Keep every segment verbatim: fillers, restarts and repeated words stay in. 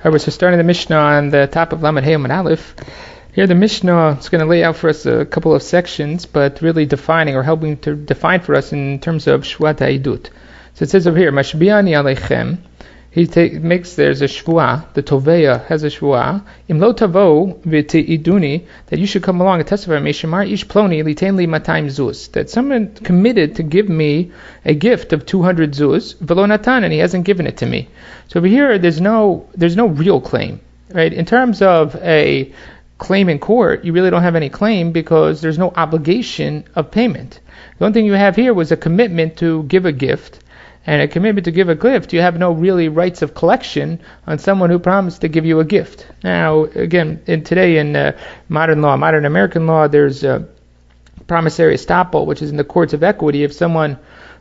Alright, so starting the Mishnah on the top of Lamed Hey Amud Aleph. Here the Mishnah is going to lay out for us a couple of sections, but really defining or helping to define for us in terms of Shvuat HaEdut. So it says over here, Mashbiani Aleichem. He take, makes, there's a shvuah, the Toveya has a shvuah, Im lo tavo v'te'iduni, that you should come along and testify, Meshamar ish ploni litain li matayim zuz, that someone committed to give me a gift of two hundred zuz, v'lo natan, and he hasn't given it to me. So over here, there's no, there's no real claim, right? In terms of a claim in court, you really don't have any claim because there's no obligation of payment. The only thing you have here was a commitment to give a gift, and a commitment to give a gift. You have no really rights of collection on someone who promised to give you a gift. Now, again, in today in uh, modern law, modern American law, there's a promissory estoppel, which is in the courts of equity. If someone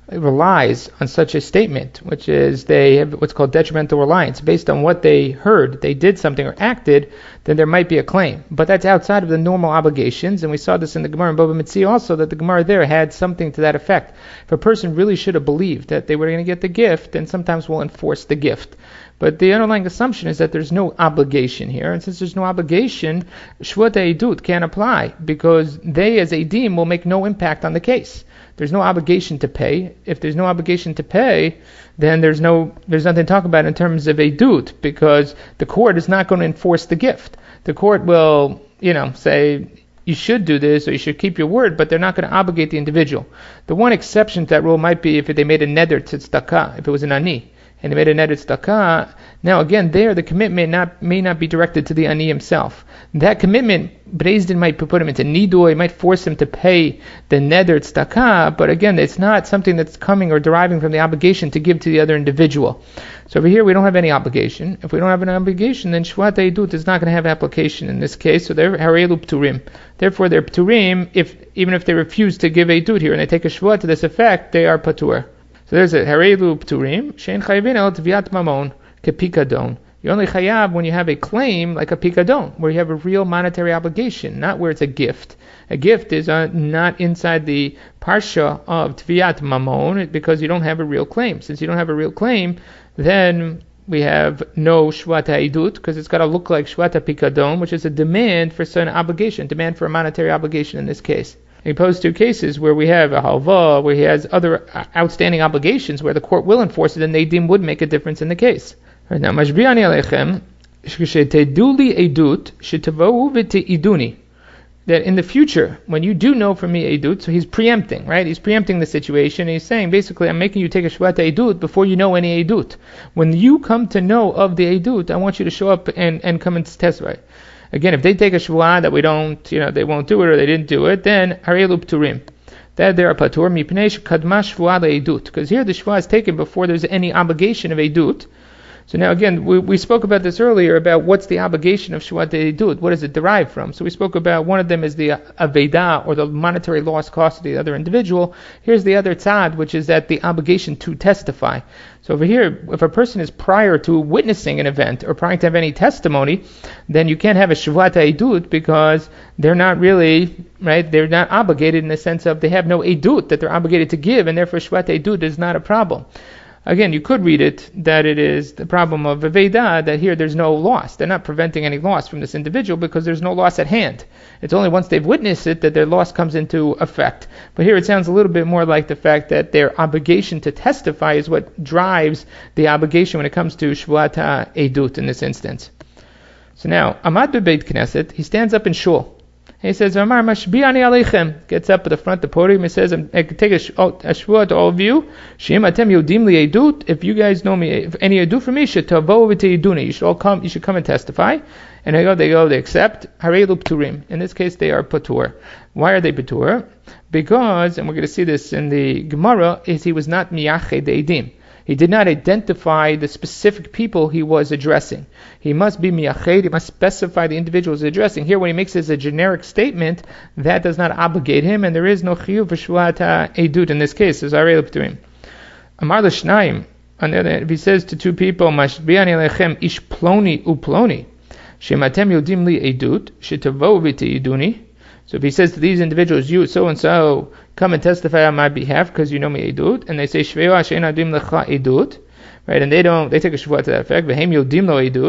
relies on such a statement, which is they have what's called detrimental reliance, based on what they heard, they did something or acted, then there might be a claim. But that's outside of the normal obligations, and we saw this in the Gemara in Bava Metzia also, that the Gemara there had something to that effect. If a person really should have believed that they were going to get the gift, then sometimes we'll enforce the gift. But the underlying assumption is that there's no obligation here, and since there's no obligation, Shvuat HaEdut can't apply, because they as Eidim will make no impact on the case. There's no obligation to pay. If there's no obligation to pay, then there's no there's nothing to talk about in terms of Eidut, because the court is not going to enforce the gift. The court will, you know, say you should do this or you should keep your word, but they're not going to obligate the individual. The one exception to that rule might be if they made a neder to tzedakah, if it was an ani, and they made a neder to tzedakah. Now again, there the commitment not, may not be directed to the ani himself. That commitment, Beis Din might put him into nidui, might force him to pay the neder tzedakah, but again, it's not something that's coming or deriving from the obligation to give to the other individual. So over here, we don't have any obligation. If we don't have an obligation, then Shvuat HaEdut is not going to have application in this case, so they're harelu pturim. Therefore, they're pturim, if, even if they refuse to give Eidut here, and they take a Shvuat to this effect, they are patur. So there's a harelu pturim, shein chayvin el tviat mamon, kepikadon. You're only chayav when you have a claim like a pikadon, where you have a real monetary obligation, not where it's a gift. A gift is uh, not inside the parsha of tviat mamon because you don't have a real claim. Since you don't have a real claim, then we have no Shvuat HaEdut because it's got to look like Shvuat HaPikadon, which is a demand for certain obligation, demand for a monetary obligation in this case. As opposed to cases where we have a halva, where he has other outstanding obligations, where the court will enforce it, and they deem would make a difference in the case. Right now, Mashbiani Aleichem, Sheteduli Eidut, Shetavohu v'te'iduni. That in the future, when you do know from me Eidut, so he's preempting, right? He's preempting the situation. He's saying, basically, I'm making you take a Shvuat Eidut before you know any Eidut. When you come to know of the Eidut, I want you to show up and, and come and testify. Again, if they take a Shvuah that we don't, you know, they won't do it or they didn't do it, then harelu pturim. That they are patur mipnei shekadma Shvuah le'edut. Because here the Shvuah is taken before there's any obligation of Eidut. So now again, we, we spoke about this earlier about what's the obligation of Shvuat HaEdut. What does it derive from? So we spoke about one of them is the Aveda, or the monetary loss cost of the other individual. Here's the other tzad, which is that the obligation to testify. So over here, if a person is prior to witnessing an event or prior to have any testimony, then you can't have a Shvuat HaEdut because they're not really, right, they're not obligated in the sense of they have no Eidut that they're obligated to give, and therefore Shvuat HaEdut is not a problem. Again, you could read it that it is the problem of Aveda, that here there's no loss. They're not preventing any loss from this individual because there's no loss at hand. It's only once they've witnessed it that their loss comes into effect. But here it sounds a little bit more like the fact that their obligation to testify is what drives the obligation when it comes to Shvuat HaEdut in this instance. So now, Amad Bebeit Knesset, he stands up in shul. He says, Amar Mashbiani Aleichem, gets up at the front of the podium and says, I can take a, sh- a shvuah to all of you. Sheim atem yodim li edut. If you guys know me, if any edut for me, shetavo v'teiduni. You should all come. You should come and testify. And they go, they go, they accept. Harelu pturim. In this case, they are patur. Why are they patur? Because, and we're going to see this in the Gemara, is he was not miyached eidim. He did not identify the specific people he was addressing. He must be miyached, he must specify the individuals he's addressing. Here, when he makes this a generic statement, that does not obligate him, and there is no chiyuv for Shvuat HaEdut in this case. It's harelu pturim. Amar l'shnayim, on the other hand, if he says to two people, Mashbiani Aleichem ish ploni uploni, shematem yodim li edut, shetavo v'teiduni. So if he says to these individuals, you so-and-so, come and testify on my behalf because you know me edut, and they say, Shveo Hashem adim lecha edut, right, and they don't, they take a shvuah to that effect, V'hem yodim lo edut,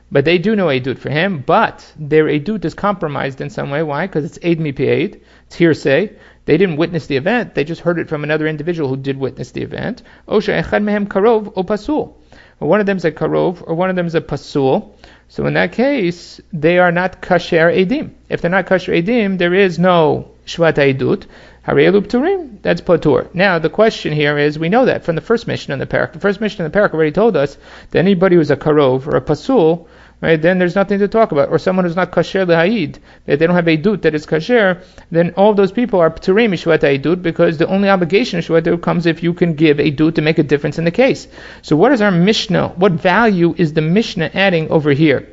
But they do know Eidut for him, but their Eidut is compromised in some way. Why? Because it's Eid mipi Eid. It's hearsay. They didn't witness the event. They just heard it from another individual who did witness the event. O she'echad mehem karov o pasul. Or one of them is a karov, or one of them is a pasul. So in that case, they are not kasher edim. If they're not kasher edim, there is no shvat Eidut. Harei pturim. That's patur. Now the question here is, we know that from the first mission in the parak. The first mission in the parak already told us that anybody who's a karov or a pasul, right, then there's nothing to talk about. Or someone who's not kasher lehaid, that they don't have Eidut that is kasher, then all those people are pturim shvat Eidut, because the only obligation of shvat Eidut comes if you can give Eidut to make a difference in the case. So what is our Mishnah? What value is the Mishnah adding over here?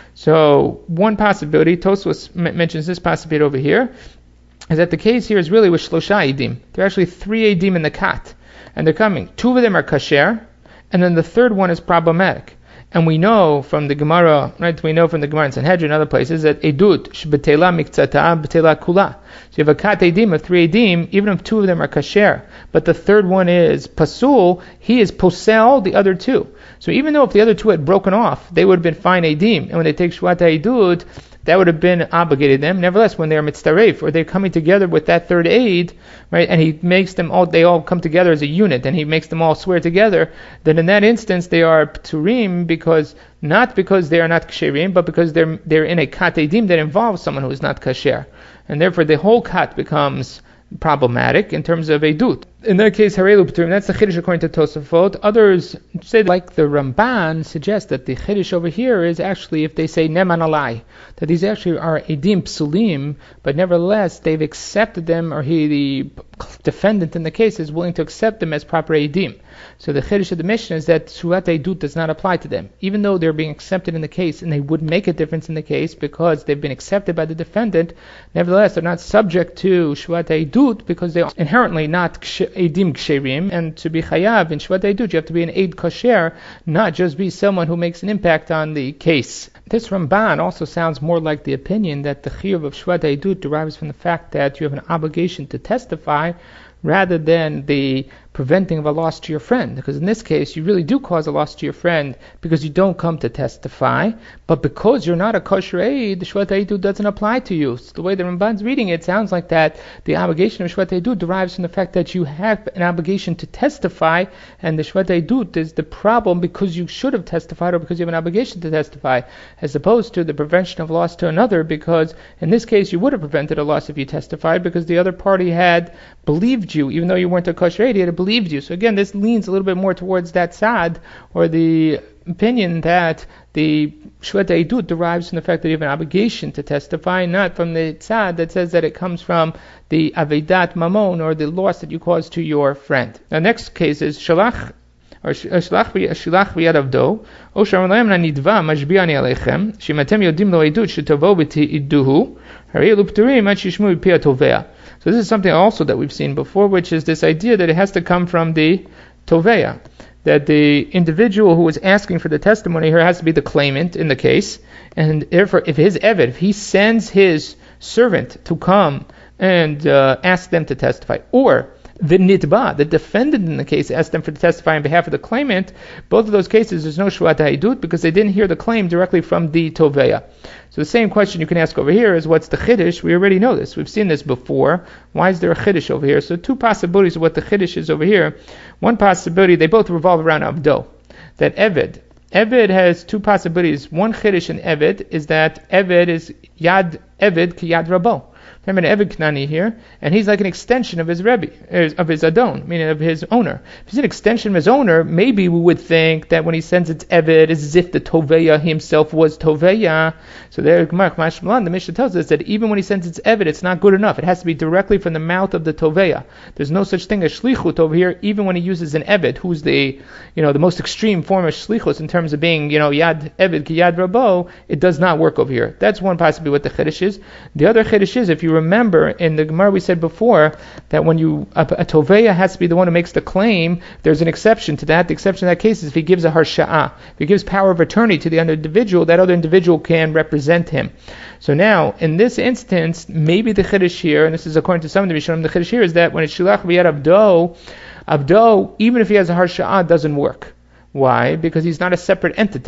So one possibility, Tosfos m- mentions this possibility over here, is that the case here is really with shlosha edim. There are actually three edim in the kat, and they're coming. Two of them are kasher, and then the third one is problematic. And we know from the Gemara, right? We know from the Gemara in Sanhedrin and other places that edut shbetela miktzata betela kula. So you have a kat edim of three edim, even if two of them are kasher, but the third one is pasul, he is posel the other two. So even though if the other two had broken off, they would have been fine edim, and when they take shvat edut, that would have been obligated them. Nevertheless, when they are mitzaref, or they're coming together with that third aid, right, and he makes them all, they all come together as a unit, and he makes them all swear together, then in that instance they are pturim, because, not because they are not ksherim, but because they're they're in a kat edim that involves someone who is not kasher. And therefore the whole kat becomes problematic in terms of edut. In that case, harei pturim, that's the chiddush according to Tosafot. Others say, like the Ramban, suggest that the chiddush over here is actually if they say neman alai, that these actually are edim psulim, but nevertheless they've accepted them, or he, the defendant in the case, is willing to accept them as proper edim. So the chiddush of the Mishnah is that shvat edut does not apply to them, even though they're being accepted in the case, and they would make a difference in the case because they've been accepted by the defendant. Nevertheless, they're not subject to shvat edut because they are inherently not edim ksherim, and to be chayav in shvat edut, you have to be an eid kasher, not just be someone who makes an impact on the case. This Ramban also sounds more like the opinion that the chiyuv of shvat edut derives from the fact that you have an obligation to testify, rather than the preventing of a loss to your friend. Because in this case, you really do cause a loss to your friend because you don't come to testify, but because you're not a kosher aid, the shvat edut doesn't apply to you. So the way the Ramban's reading it sounds like that the obligation of shvat edut derives from the fact that you have an obligation to testify, and the shvat edut is the problem because you should have testified or because you have an obligation to testify, as opposed to the prevention of loss to another, because in this case you would have prevented a loss if you testified because the other party had believed you, even though you weren't a kosher aid, he had believed you. So again, this leans a little bit more towards that side, or the opinion that the shvat edut derives from the fact that you have an obligation to testify, not from the tzad that says that it comes from the avedat mamon, or the loss that you caused to your friend. The next case is shalach, or shalach v'yad avdo, o sharon nidva mashbi'ani alechem, shimatem yodim lo edut shetavo b'ti'iduhu, harei l'pturim ad shishmu b'pi hatovea. So this is something also that we've seen before, which is this idea that it has to come from the toveya, that the individual who is asking for the testimony here has to be the claimant in the case, and therefore if his eved, if he sends his servant to come and uh, ask them to testify, or the nitba, the defendant in the case, asked them for to testify on behalf of the claimant, both of those cases there's no shvat edut because they didn't hear the claim directly from the toveya. So the same question you can ask over here is, what's the chiddush? We already know this. We've seen this before. Why is there a chiddush over here? So two possibilities of what the chiddush is over here. One possibility, they both revolve around avdo, that eved. Eved has two possibilities. One chiddush in eved is that eved is yad eved ki yad rabo. I'm an Eved Knani here, and he's like an extension of his Rebbe, of his Adon, meaning of his owner. If he's an extension of his owner, maybe we would think that when he sends its Eved, it's as if the Toveya himself was Toveya. So there, the Mishnah tells us that even when he sends its Eved, it's not good enough. It has to be directly from the mouth of the Toveya. There's no such thing as Shlichut over here, even when he uses an Eved, who's the, you know, the most extreme form of Shlichut in terms of being, you know, Yad Eved ki Yad Rabo. It does not work over here. That's one possibility what the Chiddush is. The other Chiddush is, if you remember in the Gemara we said before that when you a, a toveya has to be the one who makes the claim, there's an exception to that. The exception in that case is if he gives a harsha'ah, if he gives power of attorney to the other individual, that other individual can represent him. So now in this instance, maybe the chiddush here, and this is according to some of the Rishonim, the chiddush here is that when it's shilach v'yad avdo, avdo, even if he has a harsha'ah, doesn't work. Why? Because he's not a separate entity.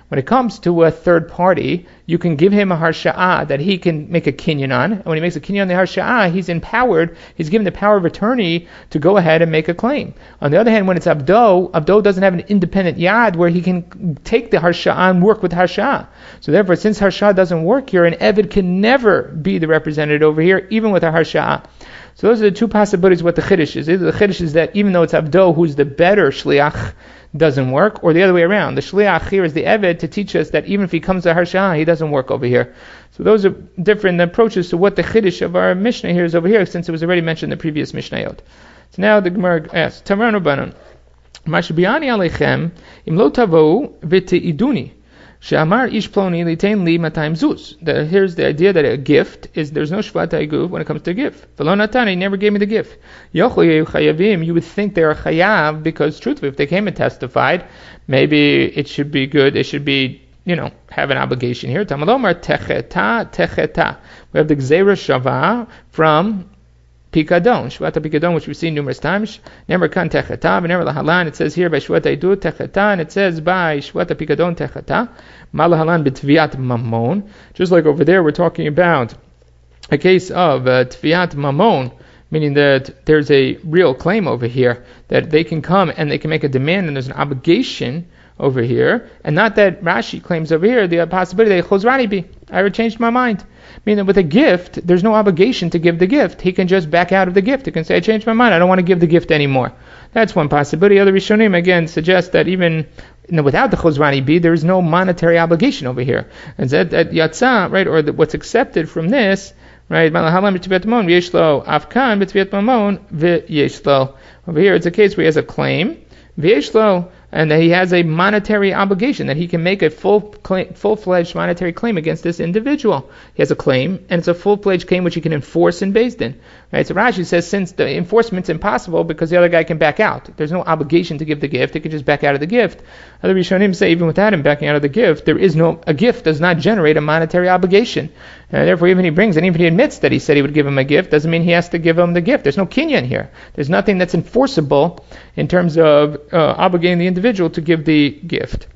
When it comes to a third party, you can give him a harsha'ah that he can make a kinyan on. And when he makes a kinyan on the harsha'ah, he's empowered, he's given the power of attorney to go ahead and make a claim. On the other hand, when it's abdo, abdo doesn't have an independent yad where he can take the harsha'ah and work with harsha'ah. So therefore, since harsha'ah doesn't work here, an eved can never be the representative over here, even with a harsha'ah. So those are the two possibilities what the chiddush is. Either the chiddush is that even though it's abdo who's the better shliach, doesn't work, or the other way around. The shliach here is the eved to teach us that even if he comes to harsha'ah, he doesn't work over here. So those are different approaches to what the chiddush of our Mishnah here is over here, since it was already mentioned in the previous Mishnayot. So now the Gemara asks, Tamar Rabbanan, Mashbiani aleichem im lo tavou v'te'iduni. She'amar ish ploni litain li matayim zuz. Here's the idea that a gift is, there's no shvat ha'iguv when it comes to a gift. V'lo natan, he never gave me the gift. Yochel yehu chayavim, you would think they are chayav, because truthfully, if they came and testified, maybe it should be good, they should be, you know, have an obligation here. Tamalomar techeta, techeta. We have the gzeira shava from Pikadon, Shvata Pikadon, which we've seen numerous times. Never kan techeta, but never lahalan. It says here by Shvata Idu techeta, and it says by Shvata Pikadon techeta. Malahalan b'tviat mamon. Just like over there, we're talking about a case of uh, tviat mamon, meaning that there's a real claim over here that they can come and they can make a demand, and there's an obligation over here, and not that Rashi claims over here the possibility that chozrani bi, I changed my mind. Meaning that with a gift, there's no obligation to give the gift. He can just back out of the gift. He can say, I changed my mind, I don't want to give the gift anymore. That's one possibility. Other Rishonim, again, suggest that even you know, without the chozrani bi, there is no monetary obligation over here. And that, that yatsa, right, or the, what's accepted from this, right, malahalam b'tviat mamon, v'yeshlo afkan b'tviat mamon, v'yeshlo. Over here, it's a case where he has a claim, v'yeshlo, and that he has a monetary obligation, that he can make a full claim, full-fledged monetary claim against this individual. He has a claim, and it's a full-fledged claim which he can enforce in Beis Din. Right? So Rashi says since the enforcement's impossible because the other guy can back out, there's no obligation to give the gift, he can just back out of the gift. Other Rishonim say even without him backing out of the gift, there is no, a gift does not generate a monetary obligation. And therefore even he brings, and even he admits that he said he would give him a gift, doesn't mean he has to give him the gift. There's no kinyan here. There's nothing that's enforceable in terms of uh, obligating the individual to give the gift.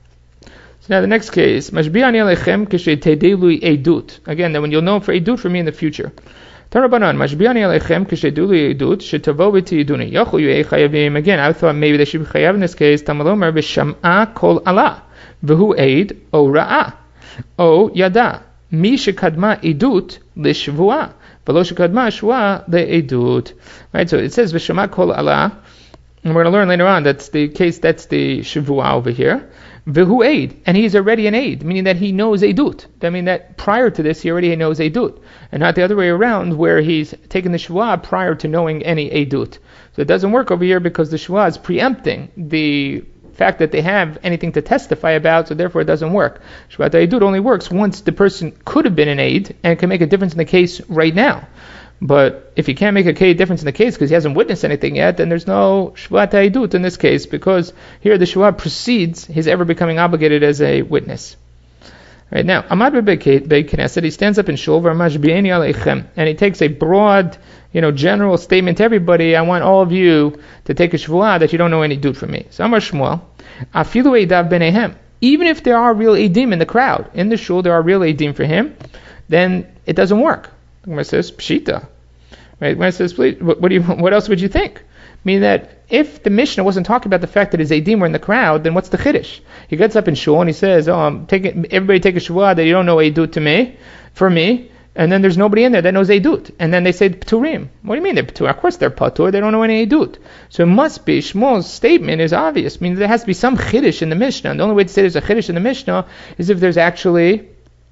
So now the next case, Mashbi'ani alechem kishe teidelu edut. Again, then when you'll know for edut for me in the future. Tarabanan, Mashbi'ani alechem kishe teidelu edut shetavo v'tiyiduni. Yochu yu'ei chayavim. Again, I thought maybe they should be chayav in this case. Tamalomer v'sham'a kol Allah v'hu eid o ra'ah o yada mi shekadma edut lishvuah v'lo shekadma shvuah le'edut. Right, so it says v'sham'a kol Allah. And we're going to learn later on that's the case, that's the Shavua over here. V'hu aid, and he's already an aid, meaning that he knows Eidut. That means that prior to this, he already knows Eidut. And not the other way around, where he's taken the Shavua prior to knowing any Eidut. So it doesn't work over here because the Shavua is preempting the fact that they have anything to testify about, so therefore it doesn't work. Shavua Eidut only works once the person could have been an aid and can make a difference in the case right now. But if he can't make a difference in the case because he hasn't witnessed anything yet, then there's no shvat ha'idut in this case, because here the shvat precedes his ever becoming obligated as a witness. Right now, Amad Beit Knesset, he stands up in shul, v'mashbi'eni aleichem, and he takes a broad, you know, general statement to everybody. I want all of you to take a shvuah that you don't know any idut from me. So Amar Shmuel, afilu eidav benehem. Even if there are real edim in the crowd, in the shul there are real edim for him, then it doesn't work. The Gemara says pshita. Right? When it says, please, what, what do you, what else would you think? Meaning that if the Mishnah wasn't talking about the fact that his edim were in the crowd, then what's the chiddush? He gets up in shul and he says, "Oh, I'm taking everybody take a shvuah that you don't know edut to me, for me." And then there's nobody in there that knows edut. And then they say pturim. What do you mean they're ptur? Of course they're patur. They don't know any edut. So it must be Shmuel's statement is obvious. Meaning there has to be some chiddush in the Mishnah. And the only way to say there's a chiddush in the Mishnah is if there's actually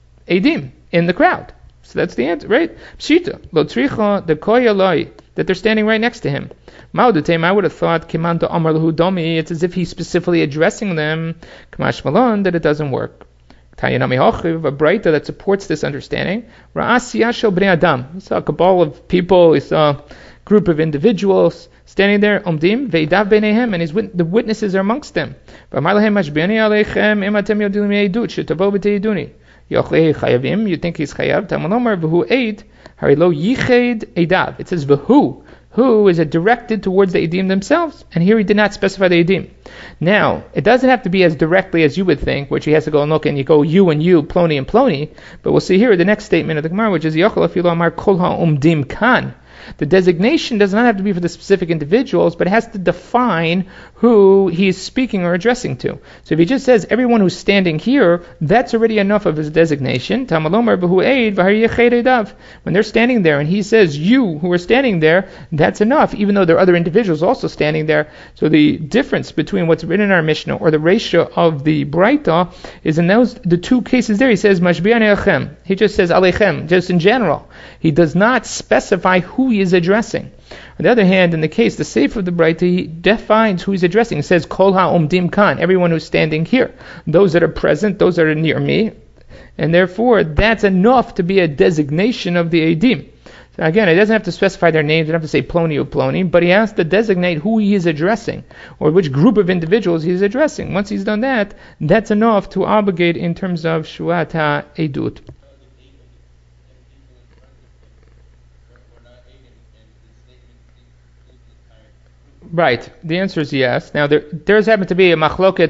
edim in the crowd. So that's the answer, right? Pshita, lo tzricha de koyaloi, that they're standing right next to him. Ma'odutem, I would have thought kimanta amar lahu domi. It's as if he's specifically addressing them. Kamash malon, that it doesn't work. Tayanami hochiv, a breita that supports this understanding. Ra'as yashel bnei adam. He saw a cabal of people. He saw a group of individuals standing there. Omdim veidav bneihem, and his wit- the witnesses are amongst them. V'amar lahem mashbi'ani aleichem im atem yodim me'edut shetavo b'teyiduni. You think he's chayav? Tamalomer v'hu eid harilo yiched eidav. It says v'hu who is it directed towards the Eidim themselves? And here he did not specify the Eidim. Now, it doesn't have to be as directly as you would think, which he has to go and look and you go you and you, Ploni and Ploni, but we'll see here the next statement of the Gemara, which is Yochel Afilu Amar Kol HaUmdim Kan. The designation does not have to be for the specific individuals, but it has to define who he's speaking or addressing to. So if he just says everyone who's standing here, that's already enough of his designation. When they're standing there and he says you who are standing there, that's enough, even though there are other individuals also standing there. So the difference between what's written in our Mishnah or the ratio of the Braita is in those the two cases there, he says Mashbi'an Elechem. He just says Alechem, just in general. He does not specify who he is addressing. On the other hand, in the case, the Seif of the Braita, he defines who he's addressing. He says, Kol ha'omdim kan, everyone who's standing here. Those that are present, those that are near me. And therefore, that's enough to be a designation of the Eidim. So again, it doesn't have to specify their names, it doesn't have to say Ploni or Ploni, but he has to designate who he is addressing, or which group of individuals he is addressing. Once he's done that, that's enough to obligate in terms of Shuat ha'edut. Right. The answer is yes. Now, there does happen to be a machloket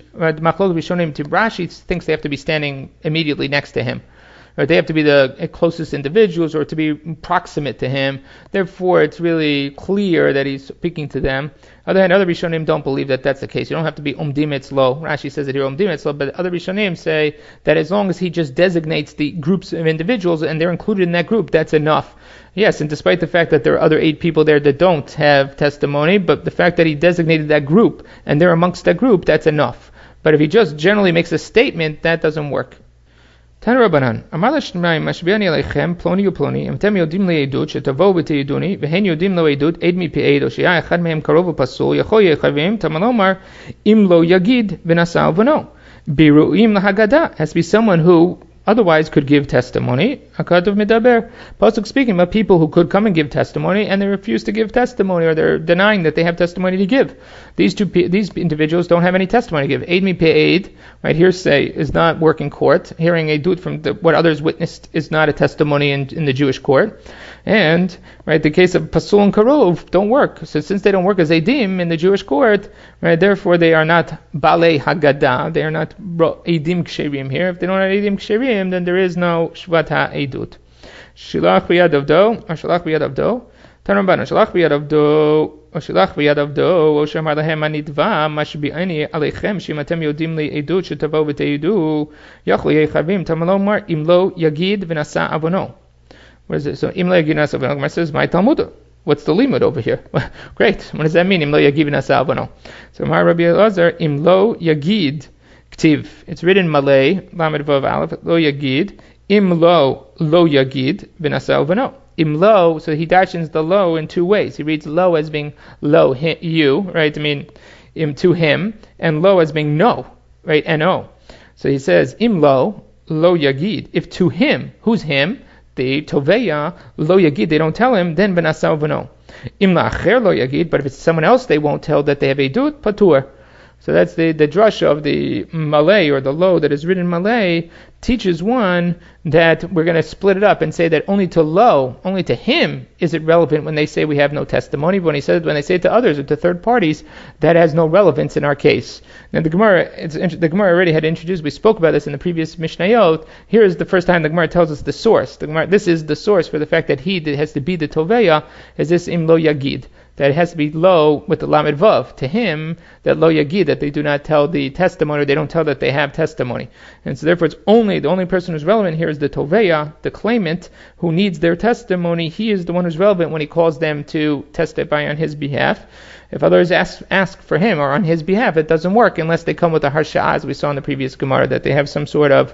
rishonim to Rashi thinks they have to be standing immediately next to him. Right? They have to be the closest individuals or to be proximate to him. Therefore, it's really clear that he's speaking to them. On the other hand, other Rishonim don't believe that that's the case. You don't have to be umdim etzlo. Rashi says that here umdim etzlo, but other Rishonim say that as long as he just designates the groups of individuals and they're included in that group, that's enough. Yes, and despite the fact that there are other eight people there that don't have testimony, but the fact that he designated that group and they're amongst that group, that's enough. But if he just generally makes a statement, that doesn't work. Tan Rabbanan, Amar l'shneimim mashbi'ani aleichem ploni uploni, im tem yodim le'edut shetavo v'teyiduni, v'hen yodim le'edut ed mi pe'ed, o she'ya echad mehem karov u'pasul, yachol yechavim, tamalomar im lo yagid v'nasal v'no. Biru'im l'haggadah, has to be someone who otherwise could give testimony. Hakatav midaber. Pasuk speaking about people who could come and give testimony and they refuse to give testimony, or they're denying that they have testimony to give. These two these individuals don't have any testimony to give. Eid mi pe'eid, right, hearsay is not work in court. Hearing a dut from the, what others witnessed is not a testimony in, in the Jewish court. And right, the case of pasul and karov don't work. So since they don't work as edim in the Jewish court, right, therefore they are not balei haggadah. They are not edim ksherim here. If they don't have edim ksherim, then there is no shvat ha'edut. Shilach b'yad avdo, or shalach b'yad avdo. Tanrambana, shalach b'yad avdo, or shalach b'yad avdo, or shamar lahem anitva, mashbi'ani aleichem, shimatem yodim li edut, shetavo v'teidu, yachli yechavim, tamalomar, imlo yagid v'nasa avono. What is it? So, imlo yagid v'nasa avono. Gemara says, my Talmud. What's the limud over here? Great. What does that mean? Imlo yagid v'nasa avono. So, my Rabbi Elazar, imlo yagid, ktiv. It's written Malay, lamed vav aleph, lo yagid, im lo, lo yagid, v'nasa avono. Im lo, so he dashens the lo in two ways. He reads lo as being lo, he, you, right? I mean, im to him, and lo as being no, right? N O. So he says, im lo, lo yagid. If to him, who's him? The toveya, lo yagid, they don't tell him, then v'nasa avono. Im la'acher lo yagid, but if it's someone else they won't tell that they have edut, patur. So that's the, the drush of the Malay, or the lo that is written in Malay, teaches one that we're going to split it up and say that only to lo, only to him is it relevant when they say we have no testimony, but when he says when they say it to others or to third parties, that has no relevance in our case. Now the Gemara, it's, the Gemara already had introduced, we spoke about this in the previous Mishnayot. Here is the first time the Gemara tells us the source. The Gemara, this is the source for the fact that he that has to be the Toveya, is this im lo yagid. That it has to be lo with the lamed vav to him, that lo yagid, that they do not tell the testimony, or they don't tell that they have testimony. And so therefore it's only, the only person who's relevant here is the toveya, the claimant, who needs their testimony. He is the one who's relevant when he calls them to testify on his behalf. If others ask ask for him or on his behalf, it doesn't work unless they come with a harsha, as we saw in the previous Gemara, that they have some sort of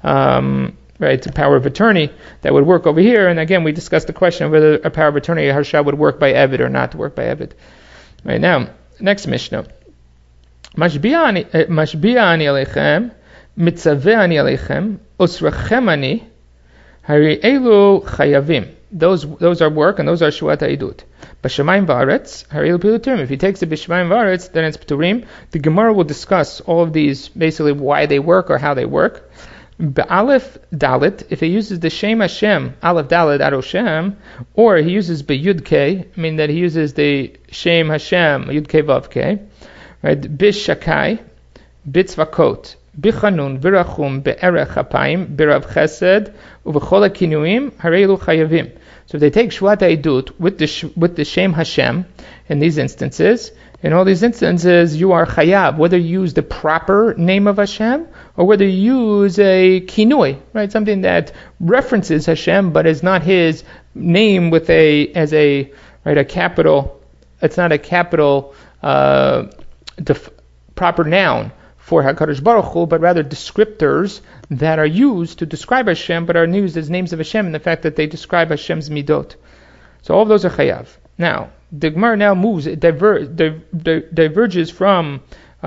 um, right, a power of attorney that would work over here. And again, we discussed the question of whether a power of attorney, a harsha, would work by Evid or not work by Evid. Right now, next Mishnah. Mashbi'ani aleichem, mitzaveh aleichem, osrachem ani, hari elu chayavim. Those those are work and those are shuat ha'edut. B'shamayim v'aretz, hari elu pilutim. If he takes it b'shamayim v'aretz, then it's p'turim. The Gemara will discuss all of these, basically why they work or how they work. Be'alef dalit, if he uses the Shem Hashem, Aleph dalit Ado Shem, or he uses Be'yud K, I mean that he uses the Shem Hashem, Yud K Vav K, right? Bishakai, Bitzvakot, Bichanun, Birachum, Be'erech Hapayim, Birav Chesed, Uvechol HaKinuim, Hareilu Chayavim. So if they take Shvat Eidut with the with the Shem Hashem in these instances, in all these instances you are Chayav, whether you use the proper name of Hashem or whether you use a Kinui, right? Something that references Hashem but is not his name with a as a right a capital. It's not a capital uh, def, proper noun for HaKadosh Baruch Hu, but rather descriptors that are used to describe Hashem, but are used as names of Hashem, and the fact that they describe Hashem's midot. So all of those are chayav. Now, the Gemara now moves, it diver, diver, diverges from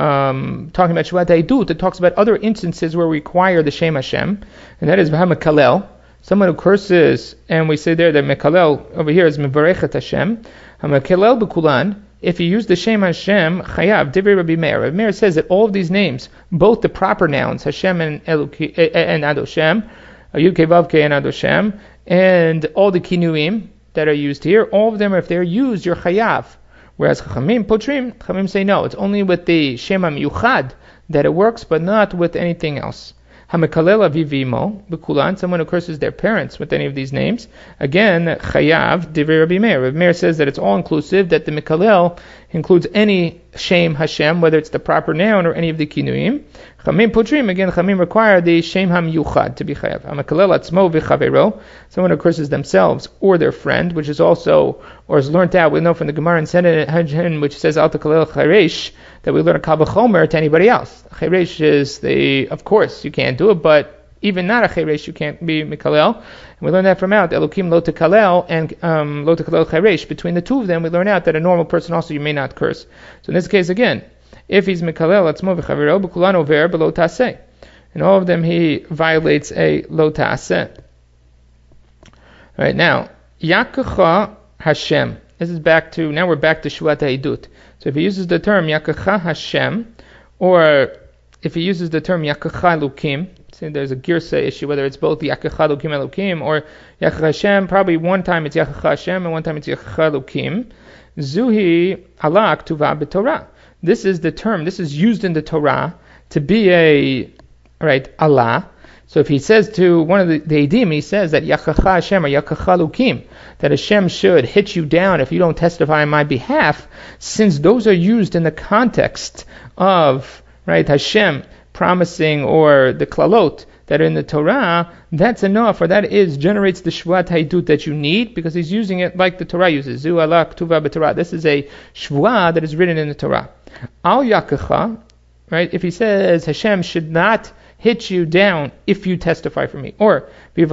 um, talking about Shvat Eidut. It talks about other instances where we require the Shem Hashem, and that is V'hamekalel, someone who curses, and we say there that Mekalel over here is Mevarechet Hashem. Hamekalel b'kulan, if you use the Shem Hashem, Chayav, Divrei Rabbi Meir. Rabbi Meir says that all of these names, both the proper nouns, Hashem and Eloki, and Adoshem, Yud Kei Vav Kei and Adoshem, and all the Kinuim that are used here, all of them, if they're used, you're Chayav. Whereas Chachamim, Potrim, Chachamim say no, it's only with the Shem HaMiyuchad that it works, but not with anything else. Hamekalel avivimo b'kulan, someone who curses their parents with any of these names. Again, chayav divrei Rabbi Meir. Rabbi Meir says that it's all inclusive, that the mekalel includes any Shem Hashem, whether it's the proper noun or any of the kinuim. Chamim potrim, again, chamim require the Shem HaMiyuchad to be chayav. Hamekalel atzmo v'chavero, someone who curses themselves or their friend, which is also, or is learnt out, we know from the Gemara in Sanhedrin, which says al takalel chayresh, that we learn a Kal V'chomer to anybody else. Chayresh is the, of course, you can't do it, but even not a Chayresh, you can't be Mikalel. And we learn that from out, Elokim lo tekalel and um, lo tekalel Chayresh. Between the two of them, we learn out that a normal person also you may not curse. So in this case, again, if he's Mikalel, atzmo v'chavero, b'kulan over, b'lo taseh. In all of them, he violates a lo taseh. Right now, Yakecha Hashem. This is back to, now we're back to Shvat Eidut. So if he uses the term Yakecha Hashem, or if he uses the term Yakecha Elokim, see there's a Girsa issue, whether it's both Yakecha Elokim Elokim, or Yakecha Hashem, probably one time it's Yakecha Hashem, and one time it's Yakecha Elokim. Zuhi alak tuva b'Torah. This is the term, this is used in the Torah to be a, right, Allah. So if he says to one of the, the Eidim, he says that Yakecha Hashem or Yakecha Elokim, that Hashem should hit you down if you don't testify on my behalf, since those are used in the context of, right, Hashem promising, or the Klalot that are in the Torah, that's enough, or that is, generates the Shvat Haidut that you need, because he's using it like the Torah uses. Zu ala ktuva b'Torah. This is a Shva that is written in the Torah. Al Yakecha, right, if he says Hashem should not hit you down if you testify for me, or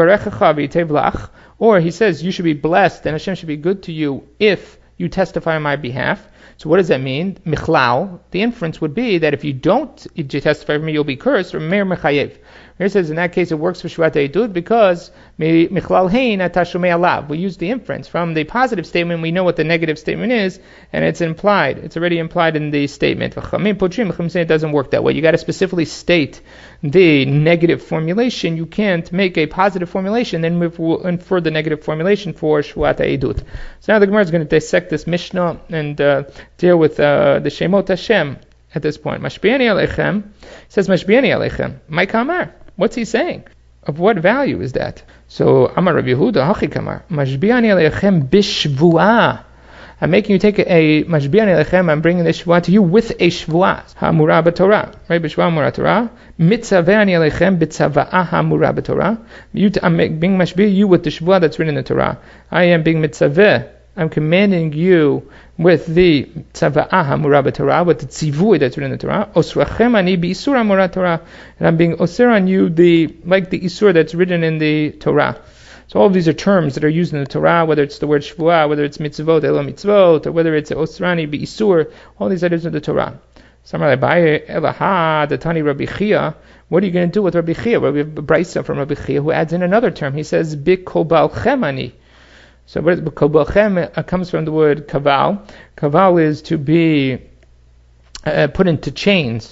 or he says you should be blessed and Hashem should be good to you if you testify on my behalf. So what does that mean? Michlal, the inference would be that if you don't testify for me, you'll be cursed, or Meir Mechayev. Here says in that case it works for Shvat Eidut because Michlal Hein Atashumei Alav. We use the inference from the positive statement. We know what the negative statement is, and it's implied. It's already implied in the statement. Chachamim Potrim, Chachamim say it doesn't work that way. You got to specifically state the negative formulation. You can't make a positive formulation, then move infer the negative formulation for Shvat Eidut. So now the Gemara is going to dissect this Mishnah and uh, deal with uh, the Shemot Hashem at this point. Mashbiani Aleichem says Mashbiani Aleichem. My Kamar. What's he saying? Of what value is that? So Amar Rabbi Yehuda Hachi Kamar. Mashbiani Aleichem bishvuah. I'm making you take a, a Mashbiani Aleichem. I'm bringing this shvuah to you with a shvuah. Hamura b'Torah. Right? B'shvuah hamura Torah. Mitzavani Aleichem b'tzava'ah hamura b'Torah. I'm being mashbi you with the shvuah that's written in the Torah. I am being mitzaveh. I'm commanding you with the tzava'ah hamura b'Torah, with the tzivui that's written in the Torah. Osrachem ani b'isur hamura Torah, and I'm being osir on you the like the isur that's written in the Torah. So all of these are terms that are used in the Torah, whether it's the word shvuah, whether it's mitzvot, elo mitzvot, or whether it's osrani b'isur. All these items of the Torah. Samar le'baye elaha datani Rabbi Chia. What are you going to do with Rabbi Chia? We have a brisa from Rabbi Chia who adds in another term. He says b'kobalchem ani. So what is kobalchem? It comes from the word kaval. Kaval is to be uh, put into chains.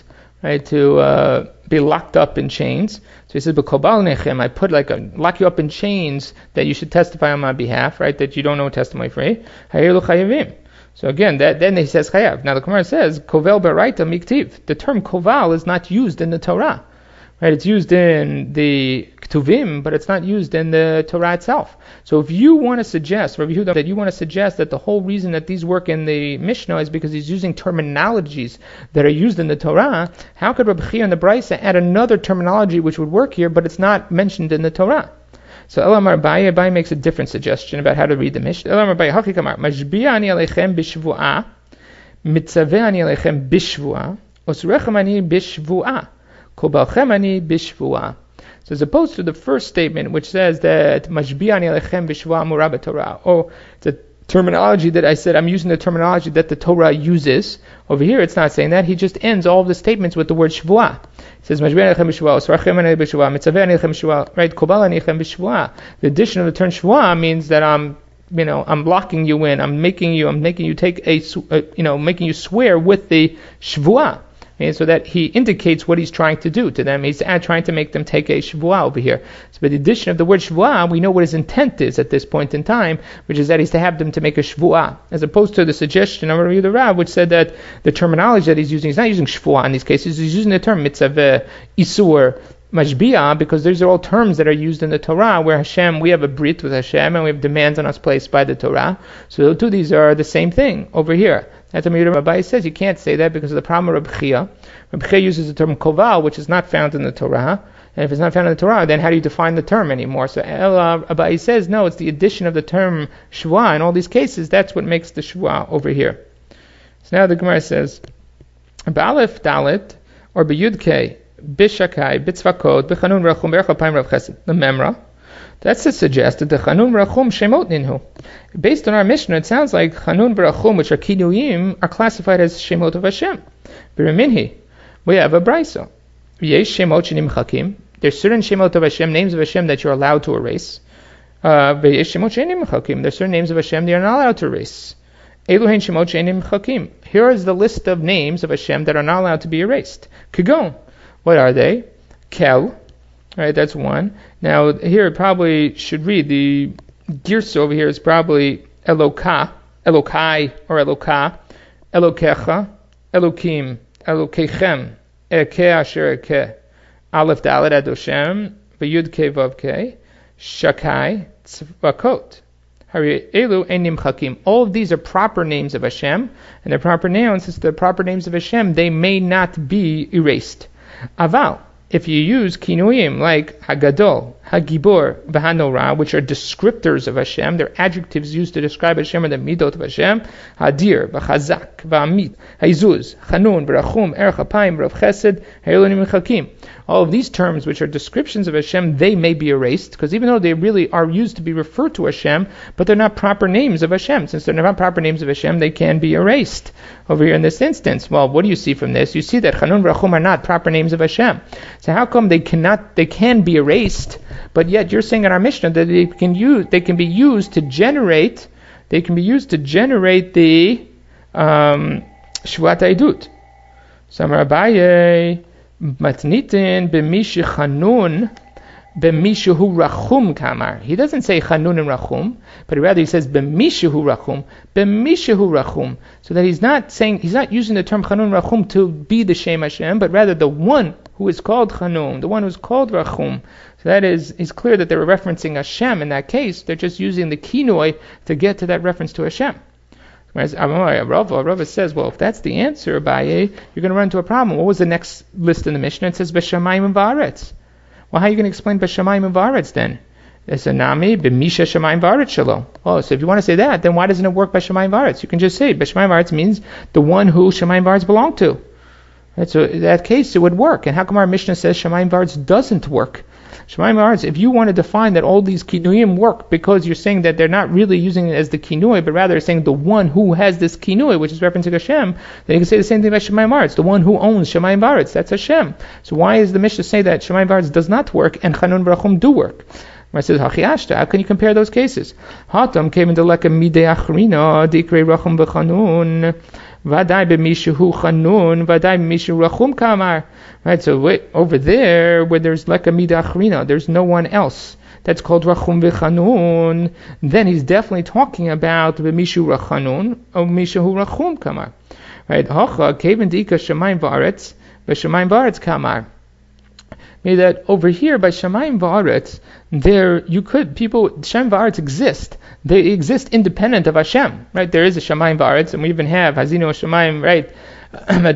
right, to uh, be locked up in chains. So he says, "B'kobal nechem," I put like a lock you up in chains that you should testify on my behalf, right? That you don't know testimony free. Hayelu chayavim. So again, that, then he says chayav. Now the Gemara says, "Kovel beraita miktiv." The term koval is not used in the Torah, right? It's used in the Ketuvim, but it's not used in the Torah itself. So if you want to suggest, Rabbi Yehuda, that you want to suggest that the whole reason that these work in the Mishnah is because he's using terminologies that are used in the Torah, how could Rabbi Chia and the Brisa add another terminology which would work here, but it's not mentioned in the Torah? So Elamar Abaye, Abaye makes a different suggestion about how to read the Mishnah. Elamar Abaye, Haki Kamar, Majbiya ani aleichem bishvu'ah, mitzaveh ani aleichem bishvu'ah, osrechem ani bishvu'ah, kobalchem ani bishvu'ah. So as opposed to the first statement, which says that Majbiya ani aleichem bishvu'ah murah Torah, or the terminology that I said, I'm using the terminology that the Torah uses. Over here, it's not saying that. He just ends all of the statements with the word shvuah. It says, Majbiya anichem b'shvuah, osrachem ani b'shvuah, mitzaveh anichem b'shvuah, right? Kobal anichem b'shvuah. The addition of the term shvuah means that I'm, you know, I'm locking you in. I'm making you, I'm making you take a, you know, making you swear with the shvuah. And so that he indicates what he's trying to do to them. He's trying to make them take a shvuah over here. So by the addition of the word shvuah, we know what his intent is at this point in time, which is that he's to have them to make a shvuah, as opposed to the suggestion of Rabbi Yehuda, which said that the terminology that he's using, he's not using shvuah in these cases, he's using the term mitzaveh, isur, Majbiya, because these are all terms that are used in the Torah, where Hashem, we have a brit with Hashem, and we have demands on us placed by the Torah. So the two of these are the same thing over here. That's what Rabbi says. You can't say that because of the problem of Rabbi Chia. Rabbi Chia uses the term koval, which is not found in the Torah. And if it's not found in the Torah, then how do you define the term anymore? So Ella Rabbi says, no, it's the addition of the term shvuah in all these cases. That's what makes the shvuah over here. So now the Gemara says, Ba'alef Dalet, or B'yudkei, Bishakai, Bitzvakot, B'chanun Rachum, B'erchapayim Rav Chesed, the Memra. That's to suggest that the Chanun Rachum Shemot Ninhu. Based on our Mishnah, it sounds like Chanun Rachum, which are Kinuyim, are classified as Shemot of Hashem. B'reminhi, we have a Brisa. Yesh Shemot Shenim Chakim. There's certain Shemot of Hashem, names of Hashem, that you're allowed to erase. Uh, Yesh Shemot Shenim Chakim. There's certain names of Hashem that you're not allowed to erase. Eluhen Shemot Shenim Chakim. Here is the list of names of Hashem that are not allowed to be erased. Kigon. What are they? Kel. Right, that's one. Now, here it probably should read, the Girsa over here is probably Eloka, Elokai, or Eloka, Elokecha, Elokim, Elokechem, Eke Asher Eke, Aleph Dalet Adoshem, V'Yud Ke Vav Ke, Shakai, Tzvakot. Hari Elu Enim Chakim. All of these are proper names of Hashem, and they're proper nouns. Since they're proper names of Hashem, they may not be erased. Aval. If you use kinuyim like Hagadol, Hagibor, V'Hanora, which are descriptors of Hashem, they're adjectives used to describe Hashem, or the midot of Hashem, Hadir, V'Chazak, V'Amit, Haizuz, Chanun, V'Rachum, Erech Apayim, Rav Chesed, Hayolim Chakim. All of these terms, which are descriptions of Hashem, they may be erased, because even though they really are used to be referred to Hashem, but they're not proper names of Hashem. Since they're not proper names of Hashem, they can be erased. Over here in this instance, well, what do you see from this? You see that Chanun, V'Rachum are not proper names of Hashem. So how come they cannot? They can be erased, but yet you're saying in our Mishnah that they can use, they can be used to generate, they can be used to generate the um, Shvuat Haidut. Samar Abaye matnitin b'mishi chanun b'mishu rachum kamar. He doesn't say chanun and rachum, but rather he says b'mishu rachum, b'mishu rachum. So that he's not saying, he's not using the term chanun rachum to be the Shem Hashem, but rather the one who is called chanun, the one who is called rachum. So that is, it's clear that they were referencing Hashem in that case. They're just using the kinoi to get to that reference to Hashem. Whereas Rava, Rava says, well, if that's the answer, Abaye, you're going to run into a problem. What was the next list in the Mishnah? It says B'Shamayim and Va'aretz. Well, how are you going to explain B'Shamayim and Va'aretz then? It's a nami b'misha Shamayim Va'aretz shelo. Oh, so if you want to say that, then why doesn't it work by Shamayim Va'aretz? You can just say B'Shamayim Va'aretz means the one who Shamayim Va'aretz belong to. Right? So in that case, it would work. And how come our Mishnah says Shamayim Va'aretz doesn't work? Shamayim Va'aretz, if you want to define that all these kinuyim work because you're saying that they're not really using it as the kinui, but rather saying the one who has this kinui, which is referencing Hashem, then you can say the same thing about Shamayim Va'aretz, the one who owns Shamayim Va'aretz, that's Hashem. So why is the Mishnah say that Shamayim Va'aretz does not work and Chanun V'Rachum do work? I says, how can you compare those cases? Hatam came into like a midei achrina, dikre Rachum v'Chanun. Vadai b'mishu chanun, vadai b'mishu rachum kamar. Right, so wait, over there, where there's like a midachrina, there's no one else. That's called rachum v'chanun. Then he's definitely talking about b'mishu rachanun, or mishu rachum kamar. Right, hacha kevin dika shamayim v'aretz, v'shamayim v'aretz kamar. Meaning that over here by Shamayim V'aretz, there you could people Shamayim V'aretz exist. They exist independent of Hashem, right? There is a Shamayim V'aretz, and we even have Hazinu Shamayim, right? Meaning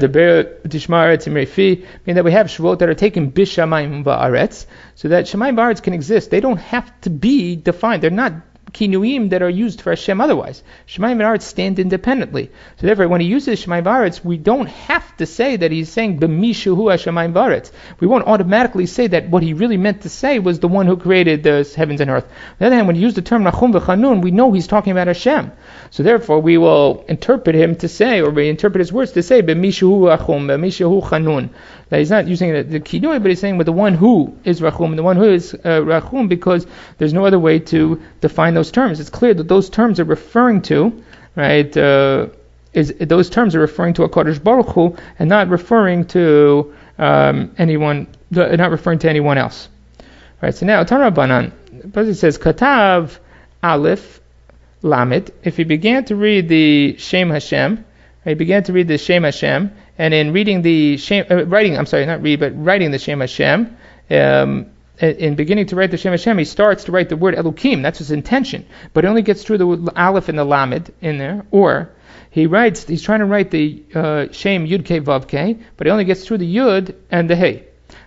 that we have Shavuot that are taken Bishamayim V'aretz, so that Shamayim V'aretz can exist. They don't have to be defined. They're not kinuim that are used for Hashem otherwise. Shemayim V'aretz stand independently. So therefore, when he uses Shemayim V'aretz, we don't have to say that he's saying B'mishu hu Shemayim V'aretz. We won't automatically say that what he really meant to say was the one who created the heavens and earth. On the other hand, when he used the term Rachum V'chanun, we know he's talking about Hashem. So therefore, we will interpret him to say, or we interpret his words to say B'mishu hu Rachum, B'mishu hu Chanun. That he's not using the, the kinui, but he's saying with the one who is Rachum, and the one who is uh, Rachum, because there's no other way to define those terms. It's clear that those terms are referring to, right, uh, is those terms are referring to a Kodesh Baruch Hu, and not referring to um, anyone, not referring to anyone else. Right, so now, Tana Banan, it says, Katav Aleph Lamed, if he began to read the Shem Hashem, right, he began to read the Shem Hashem, and in reading the Shem, uh, writing, I'm sorry, not read, but writing the Shem Hashem, um, in beginning to write the Shem Hashem, he starts to write the word Elokim. That's his intention. But he only gets through the Aleph and the Lamed in there. Or he writes, he's trying to write the uh, Shem Yud K Vav K, but he only gets through the Yud and the Hey.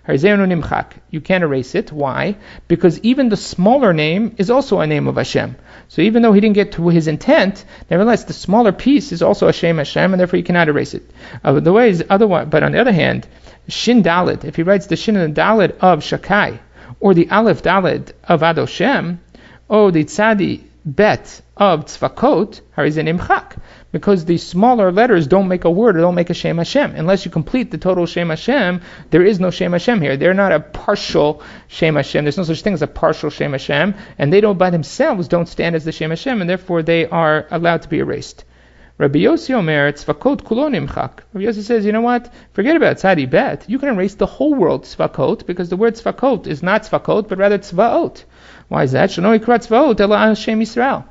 You can't erase it. Why? Because even the smaller name is also a name of Hashem. So even though he didn't get to his intent, nevertheless the smaller piece is also a Shem Hashem, and therefore you cannot erase it. Uh, the way is otherwise. But on the other hand, Shin Dalet, if he writes the Shin and the Dalet of Shakai, or the Aleph Dalet of Adoshem, or the Tzadi Bet of Tzvakot, Harizin Imchak, because the smaller letters don't make a word or don't make a Shem Hashem. Unless you complete the total Shem Hashem, there is no Shem Hashem here. They're not a partial Shem Hashem. There's no such thing as a partial Shem Hashem, and they don't by themselves don't stand as the Shem Hashem, and therefore they are allowed to be erased. Rabbi Yossi Omer, Tzvakot kulo nimchak. Rabbi Yossi says, you know what? Forget about Tzadi Bet. You can erase the whole world Tzvakot, because the word Tzvakot is not Tzvakot, but rather Tzvaot. Why is that? Shano ikra Tzvaot ela Hashem Yisrael.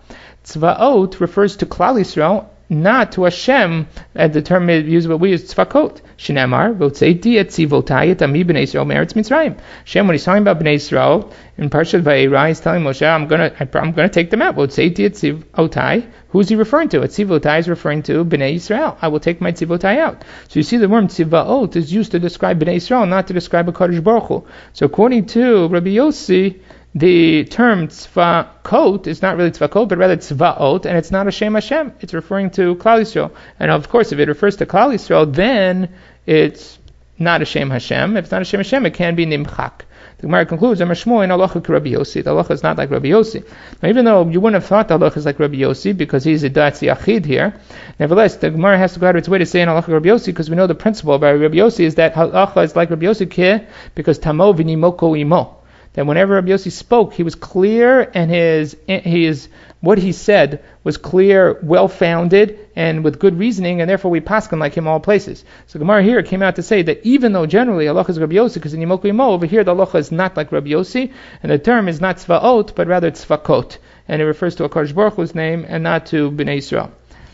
Tzvaot refers to Klal Yisrael, not to Hashem, and the term used what we use Tzvakot. Shinamar, Votzeiti et Tzivotai et Ami b'nei Yisrael me'eretz Mitzrayim. Hashem, when he's talking about b'nei Yisrael in Parshat Vayera, he's telling Moshe, I'm gonna, I'm gonna take them out. Votzeiti et Tzivotai. Who's he referring to? Et Tzivotai is referring to b'nei Yisrael. I will take my Tzivotai out. So you see, the word Tzivaot is used to describe b'nei Yisrael, not to describe a Kodesh Baruch Hu. So according to Rabbi Yossi, the term tzvakot is not really tzvakot, but rather tzvaot, and it's not a Shem Hashem. It's referring to Klal Yisrael. And of course, if it refers to Klal Yisrael, then it's not a Shem Hashem. If it's not a Shem Hashem, it can be nimchak. The Gemara concludes, Amar Shmuel in halacha Rabbi Yossi. The halacha is not like Rabbi Yossi. Now, even though you wouldn't have thought the halacha is like Rabbi Yossi, because he's a datzi achid here, nevertheless, the Gemara has to go out of its way to say in halacha Rabbi Yossi, because we know the principle about Rabbi Yossi is that halacha is like Rabbi Yossi ke, because tamo v'nimoko imo. That whenever Rabbi Yossi spoke, he was clear, and his his what he said was clear, well-founded, and with good reasoning, and therefore we paskin like him all places. So Gemara here came out to say that even though generally halacha is Rabbi Yossi, because in Yimoku Imo, over here the halacha is not like Rabbi Yossi, and the term is not tzvaot, but rather tzvakot, and it refers to a Kodesh Baruch Hu's name, and not to Bnei Yisrael.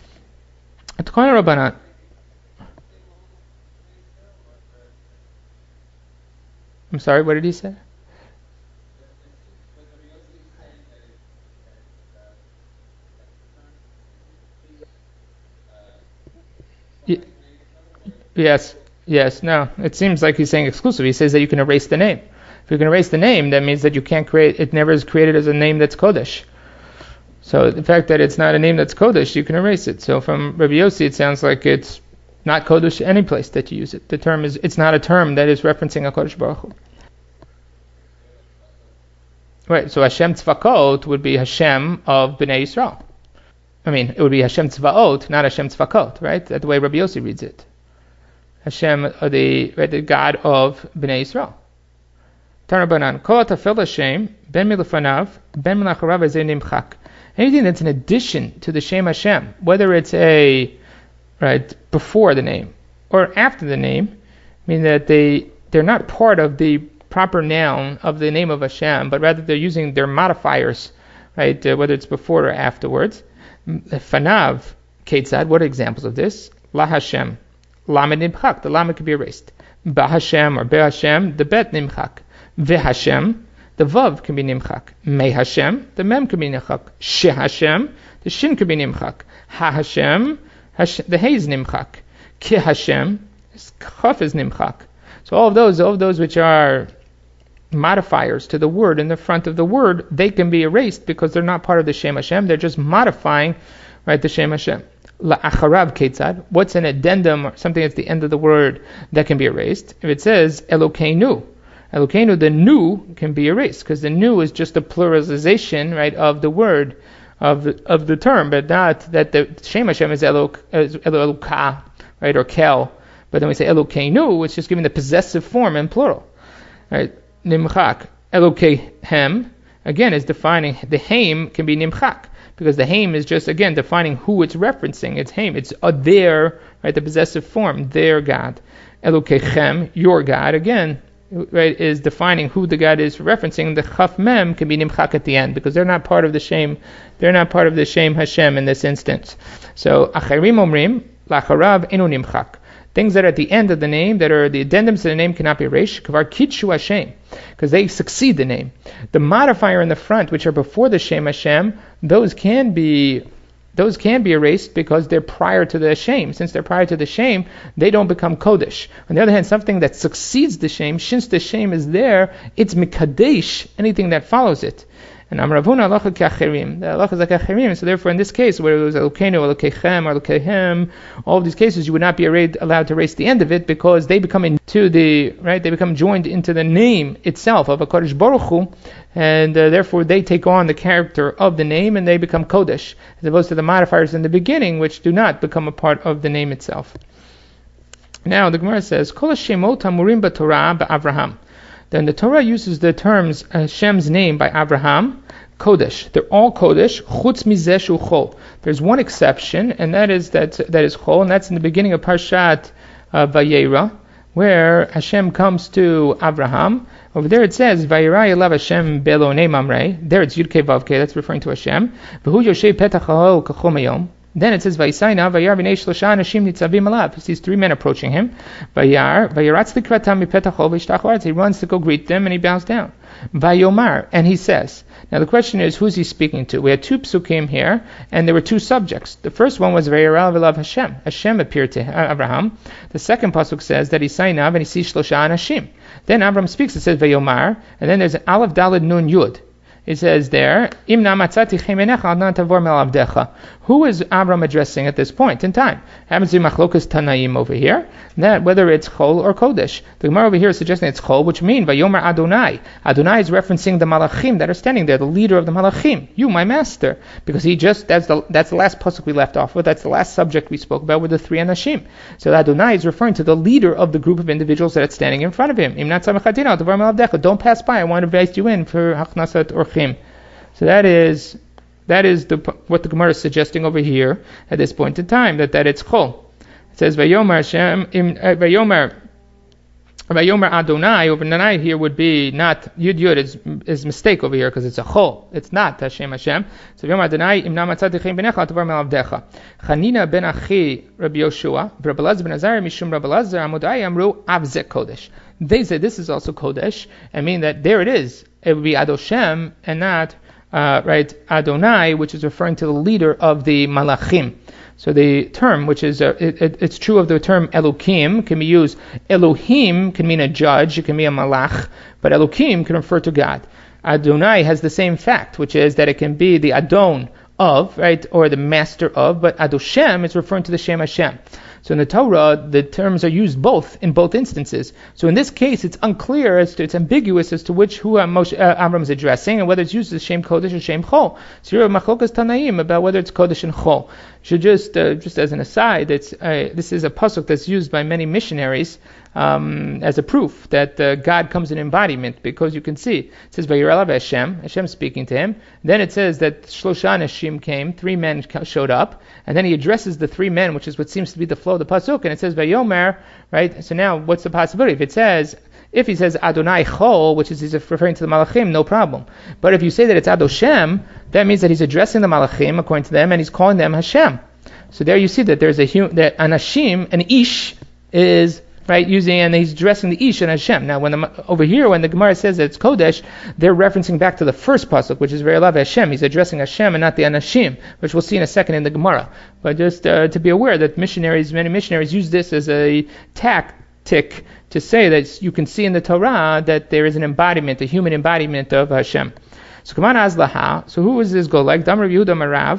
T'kana Rabbanan. I'm sorry, what did he say? Yes, yes, no. It seems like he's saying exclusive. He says that you can erase the name. If you can erase the name, that means that you can't create, it never is created as a name that's Kodesh. So the fact that it's not a name that's Kodesh, you can erase it. So from Rabbi Yossi, it sounds like it's not Kodesh any place that you use it. The term is, it's not a term that is referencing a Kodesh Baruch Hu. Right, so Hashem Tzvakot would be Hashem of Bnei Yisrael. I mean, it would be Hashem Tzvaot, not Hashem Tzvakot, right? That's the way Rabbi Yossi reads it. Hashem, or the, right, the God of Bnei Yisrael. Tarabanan, Kol Tafel Hashem, Ben Milafanav, Ben Milacharav Ezei Nimchak. Anything that's in addition to the Shem Hashem, whether it's a, right, before the name or after the name, meaning that they they're not part of the proper noun of the name of Hashem, but rather they're using their modifiers, right? Uh, whether it's before or afterwards. Fanav, Ketzad, what are examples of this? La Hashem, Lamed Nimchak, the Lamed could be erased. Ba Hashem or Be Hashem, the Bet Nimchak. Ve Hashem, the Vav can be Nimchak. Me Hashem, the Mem can be Nimchak. She Hashem, the Shin could be Nimchak. Ha Hashem, Hash, the He is Nimchak. Ki Hashem, Chaf is Nimchak. So all of those, all of those which are modifiers to the word in the front of the word, they can be erased because they're not part of the Shem Hashem. They're just modifying, right, the Shem Hashem. La'acharav ketzad. What's an addendum or something at the end of the word that can be erased? If it says Elokeinu, Elokeinu, the nu can be erased because the nu is just a pluralization, right, of the word of the, of the term, but not that the Shem Hashem is Elok, Eloka, right, or Kel. But then we say Elokeinu, it's just giving the possessive form in plural, right? Nimchak. Elokehem, again, is defining, the Haim can be Nimchak, because the Haim is just, again, defining who it's referencing. It's Haim, it's a their, right, the possessive form, their God. Elokechem, your God, again, right, is defining who the God is referencing. The Chaf Mem can be Nimchak at the end, because they're not part of the Shem, they're not part of the Shem Hashem in this instance. So, Acherim Omrim, Lacharav Enu Nimchak. Things that are at the end of the name, that are the addendums to the name, cannot be erased. Kvar Kitshu Hashem, because they succeed the name. The modifier in the front, which are before the Shem Hashem, those can be those can be erased because they're prior to the Shem. Since they're prior to the Shem, they don't become Kodesh. On the other hand, something that succeeds the Shem, since the Shem is there, it's Mikadesh, anything that follows it. And Amravuna halacha ke'acherim. The halacha is like acherim. So therefore, in this case, where it was Elokeinu, Elokechem, or Elokehem, all of these cases, you would not be allowed to erase the end of it because they become into the right. They become joined into the name itself of a Kodesh Baruch Hu, and uh, therefore they take on the character of the name and they become Kodesh, as opposed to the modifiers in the beginning, which do not become a part of the name itself. Now the Gemara says, Kol Shemot Hamurim b'Torah b'Avraham. Then the Torah uses the terms Hashem's name by Abraham, Kodesh. They're all Kodesh, Chutz mizeh shu chol. There's one exception, and that is that that is chol, and that's in the beginning of Parshat uh, Vayera, where Hashem comes to Abraham. Over there it says, Vayera elav Hashem be'elonei mamrei. There it's Yud Kei Vav Kei, that's referring to Hashem. V'hu yoshev petach ha'ol kachol mayom. Then it says, Vayisayna, Vayar v'nei shlosha anashim nitzavim alav. He sees three men approaching him. Vayar, Vayaratz likratam mipetachol v'ishtach ha'aretz. He runs to go greet them and he bows down. Vayomar, and he says. Now the question is, who's he speaking to? We had two psukim here, and there were two subjects. The first one was Vayar v'lav Hashem. Hashem appeared to Abraham. The second pasuk says that he Saynav and he sees shlosha anashim. Then Abraham speaks. It says Vayomar, and then there's an Aleph Daled Nun Yud. It says there, Im na matzati chemenecha ad na tavor mel avdecha. Who is Abram addressing at this point in time? Happens to be machlokas tanaim over here, that whether it's chol or kodesh. The Gemara over here is suggesting it's chol, which means vayomer Adonai. Adonai is referencing the malachim that are standing there, the leader of the malachim. You, my master, because he just that's the that's the last pasuk we left off with. That's the last subject we spoke about with the three anashim. So Adonai is referring to the leader of the group of individuals that are standing in front of him. Im na tzamachadina ad tavor mel avdecha. Don't pass by. I want to invite you in for hachnasat orchim. So that is that is the, what the Gemara is suggesting over here at this point in time, that, that it's chol. It says Vayomer Hashem im uh, Vayomer Vayomer Adonai. Over Adonai here would be not Yud Yud is is mistake over here because it's a chol. It's not Hashem Hashem. So Vayomer Adonai im na matzati chen benecha tvar mel avdecha. Chanina ben Achi Rabbi Yoshua Rabbi Elazar ben Azariah mishum Rabbi Elazar Amudai amru avze kodesh. They say this is also kodesh, I mean that there it is. It would be Adoshem and not Uh, right, Adonai, which is referring to the leader of the Malachim. So the term, which is, uh, it, it, it's true of the term Elokim, can be used. Elohim can mean a judge, it can be a Malach, but Elokim can refer to God. Adonai has the same fact, which is that it can be the Adon of, right, or the master of, but Adoshem is referring to the Shem Hashem. So in the Torah, the terms are used both in both instances. So in this case, it's unclear as to, it's ambiguous as to which who uh, Moshe, uh, Amram is addressing and whether it's used as Shem Kodesh or Shem Chol. So you're machlokas Tanaim about whether it's Kodesh and Chol. So just uh, just as an aside, it's uh, this is a pasuk that's used by many missionaries um, as a proof that uh, God comes in embodiment, because you can see it says Vayiralav Hashem, Hashem speaking to him. Then it says that Shlosha Nashim came, three men showed up, and then he addresses the three men, which is what seems to be the flow quote the pasuk and it says Vayomer, right? So now what's the possibility? If it says, if he says Adonai Chol, which is he's referring to the Malachim, no problem. But if you say that it's Adoshem, that means that he's addressing the Malachim according to them and he's calling them Hashem. So there you see that there's a that Anashim, an Ish is right using, and he's addressing the Ish and Hashem. Now when the, over here when the Gemara says that it's Kodesh, they're referencing back to the first pasuk, which is Ve'elav Hashem. He's addressing Hashem and not the Anashim, which we'll see in a second in the Gemara. But just uh, to be aware that missionaries, many missionaries use this as a tactic to say that you can see in the Torah that there is an embodiment, a human embodiment of Hashem. So come on, Azlaha. So who is this go like? Damar Yehuda Marav.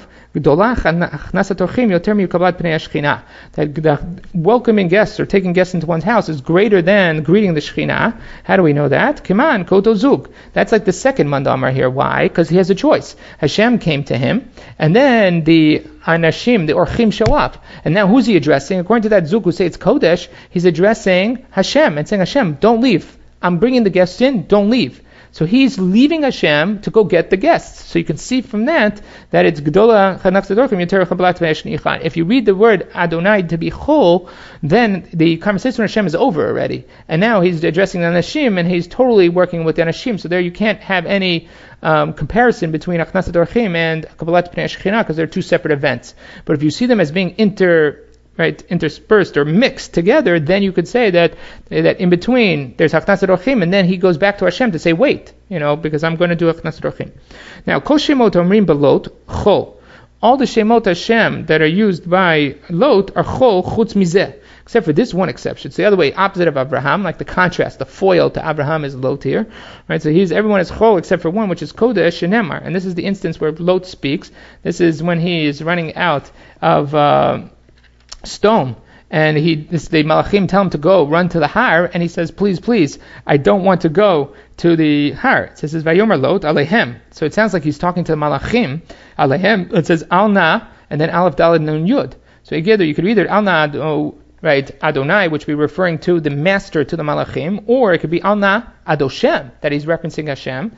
That the welcoming guests or taking guests into one's house is greater than greeting the Shekhinah. How do we know that? Kiman Koto Zug. That's like the second mandamar here. Why? Because he has a choice. Hashem came to him, and then the Anashim, the Orchim show up. And now who's he addressing? According to that Zug who say it's Kodesh, he's addressing Hashem and saying, Hashem, don't leave. I'm bringing the guests in, don't leave. So he's leaving Hashem to go get the guests. So you can see from that that it's Gdola Chanach Tzedorchim Yoter Chablat Ve'eshnicha. If you read the word Adonai to be Chol, then the conversation with Hashem is over already. And now he's addressing the Anashim and he's totally working with the Anashim. So there you can't have any um, comparison between Achnasat Orchim and Kabbalat Pnei Shechina because they're two separate events. But if you see them as being inter right, interspersed or mixed together, then you could say that that in between there's Haknasat Orchim, and then he goes back to Hashem to say, wait, you know, because I'm going to do Haknasat Orchim. Now, Kol Shemot Omrim Belot Chol. All the Shemot Hashem that are used by Lot are Chol Chutz Mizeh, except for this one exception. So the other way, opposite of Abraham, like the contrast, the foil to Abraham is Lot here, right? So he's everyone is Chol except for one, which is Kodesh and Emar, and this is the instance where Lot speaks. This is when he is running out of Uh, stone, and he this, the Malachim tell him to go run to the Har, and he says, please, please, I don't want to go to the Har. It says Vayomer Lot Alehem. So it sounds like he's talking to the Malachim Alehem. It says Al Na and then Aleph Daled Nun Yud. So together you could read it Al Na, oh, right, Adonai, which we're referring to the master to the Malachim, or it could be Al Na Adoshem, that he's referencing Hashem.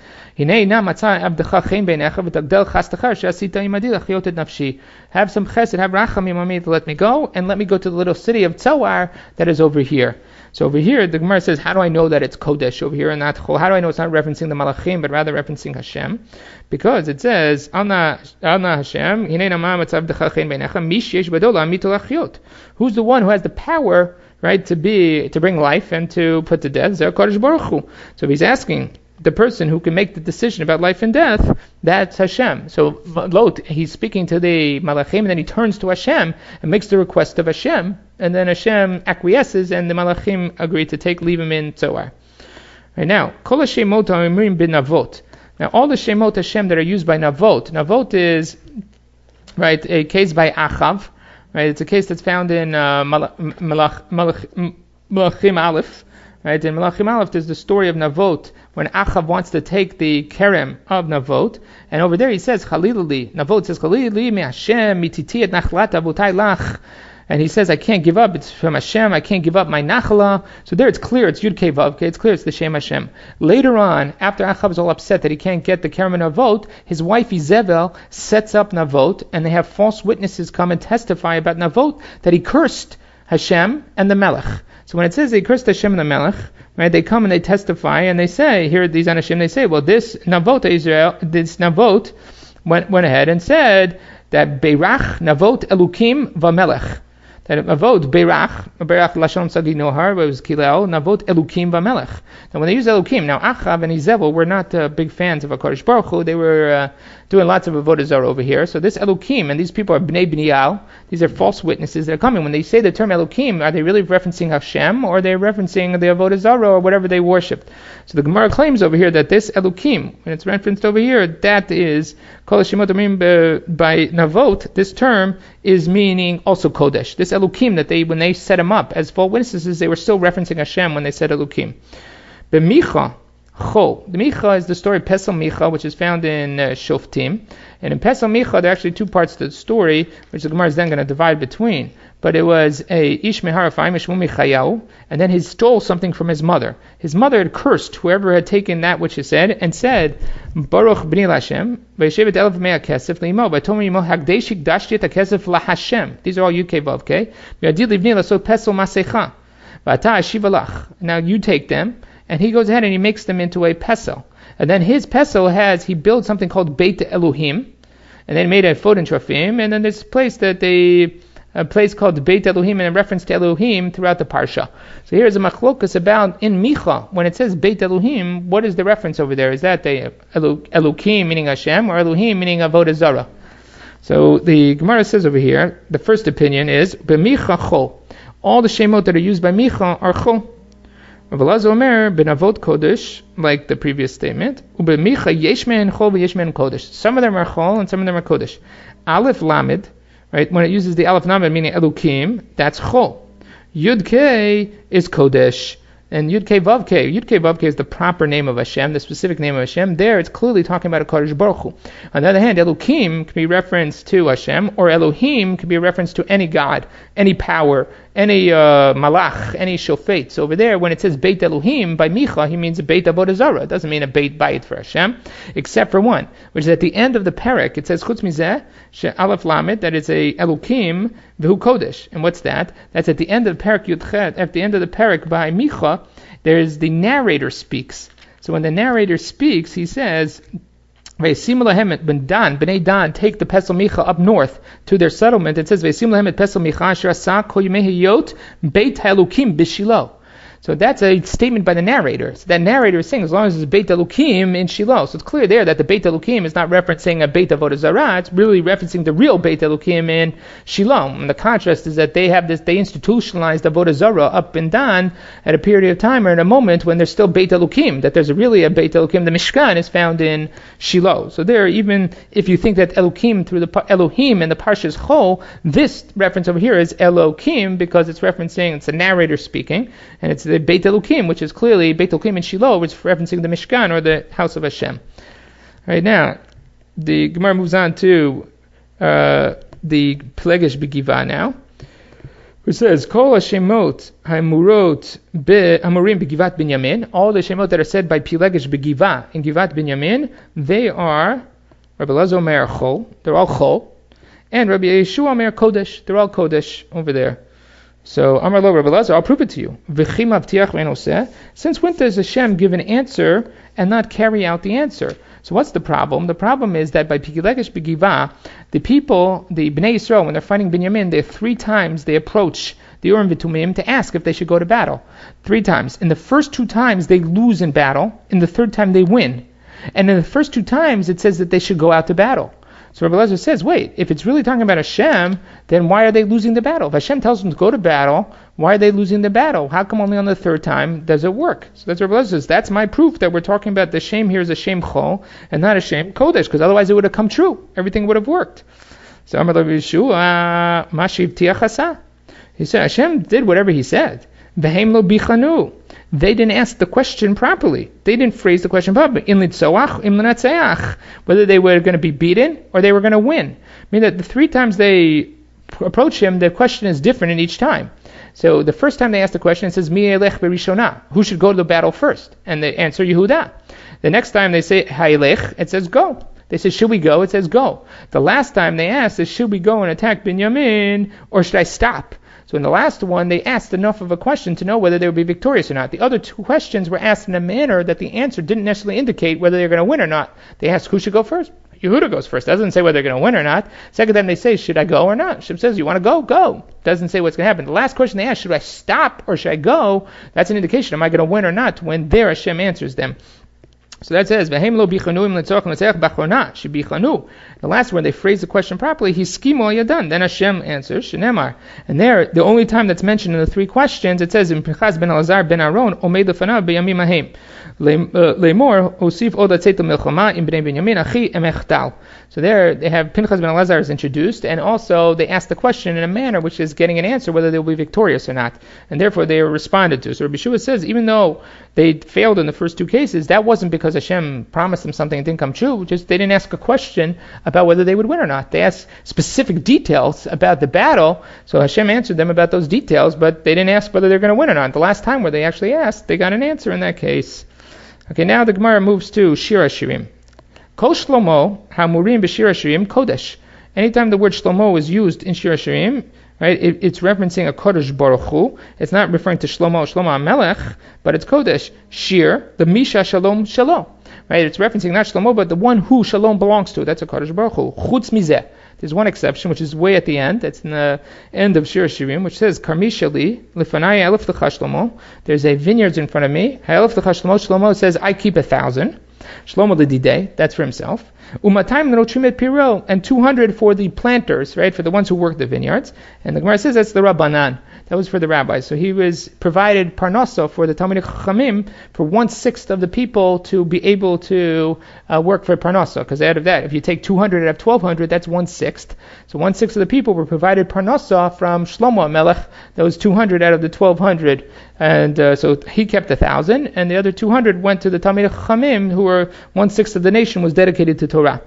Have some chesed, have rachamim on me to let me go, and let me go to the little city of Tzawar that is over here. So over here, the Gemara says, how do I know that it's Kodesh over here and not Chol? How do I know it's not referencing the Malachim, but rather referencing Hashem? Because it says, Alna Hashem, who's the one who has the power, right, to be, to bring life and to put to death? So if he's asking the person who can make the decision about life and death, that's Hashem. So Lot, he's speaking to the Malachim, and then he turns to Hashem and makes the request of Hashem, and then Hashem acquiesces, and the Malachim agree to take, leave him in Tzawar. Right now, Kol Shemot Amrim bin Navot. Now, all the Shemot Hashem that are used by Navot, Navot is, right, a case by Achav, right? It's a case that's found in uh, Malach, Malach, Malach, Malachim Aleph. Right, in Malachim Aleph, there's the story of Navot, when Achav wants to take the kerem of Navot, and over there he says, Chalilali, Navot says, Chalilali mi Hashem, mititi et nachlat avutai lach, and he says, I can't give up, it's from Hashem, I can't give up my nachla. So there it's clear, it's Yud Kei Vav, it's clear it's the Shem Hashem. Later on, after Achav is all upset that he can't get the kerem of Navot, his wife Izebel sets up Navot, and they have false witnesses come and testify about Navot, that he cursed Hashem and the Melech. So when it says they cursed Hashem and the Melech, right, they come and they testify and they say, here these Anashim, they say, well, this Navot Israel, this Navot went, went ahead and said that Beirach Navot Elukim Vamelech. That Navot Beirach, Beirach Lashon Sagi Nohar, was Kilel, Navot Elukim Vamelech. Now when they use Elukim, now Achav and Izebel were not uh, big fans of HaKadosh Baruch Hu, they were uh, doing lots of Avodah Zarah over here. So this Elukim, and these people are Bnei Bnial, these are false witnesses that are coming. When they say the term Elukim, are they really referencing Hashem, or are they referencing the Avodah Zarah, or whatever they worshipped? So the Gemara claims over here that this Elukim, when it's referenced over here, that is, Kol Shemot Amrim by Navot, this term is meaning also Kodesh. This Elukim, that they, when they set him up as false witnesses, they were still referencing Hashem when they said Elukim. B'micha, Chol. The Micha is the story of Pesel Micha, which is found in uh, Shoftim. And in Pesel Micha, there are actually two parts to the story, which the Gemara is then going to divide between. But it was a Ish Meharafim, Shmu Michayahu, and then he stole something from his mother. His mother had cursed whoever had taken that which he said, and said, Baruch b'ni Lashem, v'yeshevet elef mea kesef l'imo, v'tomi imo hagdeshik dashti et kesef lahashem. These are all Yud Kei Vav Kei. V'yadil livni lasot pesel masecha. V'ata ashiva lach. Now you take them, and he goes ahead and he makes them into a pesel. And then his pesel has, he builds something called Beit Elohim, and then made a Foden Trofim, and then there's a place that they, a place called Beit Elohim, and a reference to Elohim throughout the Parsha. So here's a machlokas about, in Micha, when it says Beit Elohim, what is the reference over there? Is that the Elo, Elohim meaning Hashem, or Elohim meaning Avodah Zarah? So the Gemara says over here, the first opinion is, B'micha chol. All the shemot that are used by Micha are chol. Rav Elazar Omer ben Avot Kodesh, like the previous statement. Ubemicha yesh men chol v'yesh men kodesh. Some of them are chol and some of them are kodesh. Aleph lamed, right? When it uses the aleph lamed meaning elukim, that's chol. Yud Kei is kodesh, and Yud Kei Vav Kei. Yud Kei Vav Kei is the proper name of Hashem, the specific name of Hashem. There, it's clearly talking about a Kodesh Baruch Hu. On the other hand, Elukim can be referenced to Hashem, or Elohim can be a reference to any God, any power, any uh, malach, any shofet. So over there, when it says Beit Elohim by Micha, he means a Beit Avodah Zarah. It doesn't mean a Beit Bayit for Hashem, except for one, which is at the end of the parak. It says Chutz Mizeh She Aleph Lamed, that it's a Elukim V'hu Kodesh. And what's that? That's at the end of the parak Yudchet. At the end of the parak by Micha, there's the narrator speaks. So when the narrator speaks, he says, Ve'sim lahem et ben Dan, b'nei Dan, take the Pesel Micha up north to their settlement. It says, Ve'sim lahem et Pesel Micha asher asa kol yemei hayot beit ha'elukim b'Shilo. So that's a statement by the narrator. So that narrator is saying, as long as it's Beit Elukim in Shiloh. So it's clear there that the Beit Elukim is not referencing a Beit Avodah Zarah. It's really referencing the real Beit Elukim in Shiloh. And the contrast is that they have this, they institutionalized Avodah Zarah up in Dan at a period of time or in a moment when there's still Beit Elukim. That there's really a Beit Elukim. The Mishkan is found in Shiloh. So there, even if you think that Elukim through the Elohim and the Parshas Chol, this reference over here is Elokim because it's referencing, it's a narrator speaking, and it's the Beit Elukim, which is clearly Beit Elukim in Shiloh, which is referencing the Mishkan or the house of Hashem. Right now, the Gemara moves on to uh, the Plegesh Begiva now, which says, Kol Hashemot Hamurot Hamurim Begivat Binyamin. All the Shemot that are said by Plegesh Begiva in Givat Binyamin, they are Rabbi Elazar Omer Chol. They're all Chol, and Rabbi Yeshua Omer Kodesh. They're all Kodesh over there. So, Amar Lo Rabbi Elazar, I'll prove it to you. Since when does Hashem give an answer and not carry out the answer? So what's the problem? The problem is that by Pikilegesh Begiva, the people, the Bnei Yisrael, when they're fighting Binyamin, they three times they approach the Urim V'Tumim to ask if they should go to battle. Three times. In the first two times, they lose in battle. In the third time, they win. And in the first two times, it says that they should go out to battle. So Rabbi Elazar says, wait, if it's really talking about Hashem, then why are they losing the battle? If Hashem tells them to go to battle, why are they losing the battle? How come only on the third time does it work? So that's Rabbi Elazar says, that's my proof that we're talking about the shame here is a shame chol and not a shame kodesh, because otherwise it would have come true. Everything would have worked. So Amar Rabbi Yeshua, Mashiv Tiachasa. He said, Hashem did whatever he said. V'heim lo bichanu. They didn't ask the question properly. They didn't phrase the question properly. In litzoach, im l'natzeach. Whether they were going to be beaten or they were going to win. I mean that the three times they approach him, the question is different in each time. So the first time they ask the question, it says, Mi elech berishona. Who should go to the battle first? And they answer Yehuda. The next time they say, Ha'elech, it says go. They say, should we go? It says go. The last time they asked is, should we go and attack Binyamin or should I stop? So in the last one, they asked enough of a question to know whether they would be victorious or not. The other two questions were asked in a manner that the answer didn't necessarily indicate whether they're going to win or not. They asked who should go first. Yehuda goes first. Doesn't say whether they're going to win or not. Second time they say, should I go or not? Hashem says, you want to go? Go. Doesn't say what's going to happen. The last question they asked, should I stop or should I go? That's an indication, am I going to win or not? When there Hashem answers them. So that says, The last one, they phrase the question properly, he's schemo yadan. Then Hashem answers, Shenemar. And there, the only time that's mentioned in the three questions, it says, in Pinchas ben Elazar ben Aaron, Omeid lefanav b'yamim ahem. Leimor, Osif od atzeit milchama im bnei Binyamin, achi emechtal. So there, they have Pinchas ben Elazar is introduced, and also they ask the question in a manner which is getting an answer whether they will be victorious or not. And therefore they are responded to. So Rabbi Yeshua says, even though they failed in the first two cases, that wasn't because Hashem promised them something and didn't come true. Just they didn't ask a question about whether they would win or not. They asked specific details about the battle, so Hashem answered them about those details, but they didn't ask whether they're going to win or not. The last time where they actually asked, they got an answer in that case. Okay, now the Gemara moves to Shir HaShirim. Kol Shlomo Hamurim b'Shir HaShirim Kodesh. Anytime the word Shlomo is used in Shir HaShirim, right, it, it's referencing a Kodesh Baruch Hu. It's not referring to Shlomo, Shlomo HaMelech, but it's Kodesh. Shir, the Misha Shalom Shalom. Right, it's referencing not Shlomo, but the one who Shalom belongs to. That's a Kodesh Baruch Hu. Chutz mizeh. There's one exception, which is way at the end. That's in the end of Shir HaShirim, which says, Karmi Shali, Lifanai Elef L'cha Shlomo. There's a vineyards in front of me. Elef L'cha Shlomo. Shlomo says, I keep a thousand. Shlomo L'didei, that's for himself. Umatayim l'noshrim et piro, and two hundred for the planters, right, for the ones who work the vineyards. And the Gemara says that's the Rabbanan. That was for the rabbis. So he was provided parnasa for the Talmidei Chachamim for one-sixth of the people to be able to uh, work for parnasa. Because out of that, if you take two hundred out of twelve hundred, that's one-sixth. So one-sixth of the people were provided parnasa from Shlomo HaMelech. That was two hundred out of the twelve hundred. And uh, so he kept a thousand, and the other two hundred went to the Talmidei Chachamim, who were one-sixth of the nation was dedicated to Torah.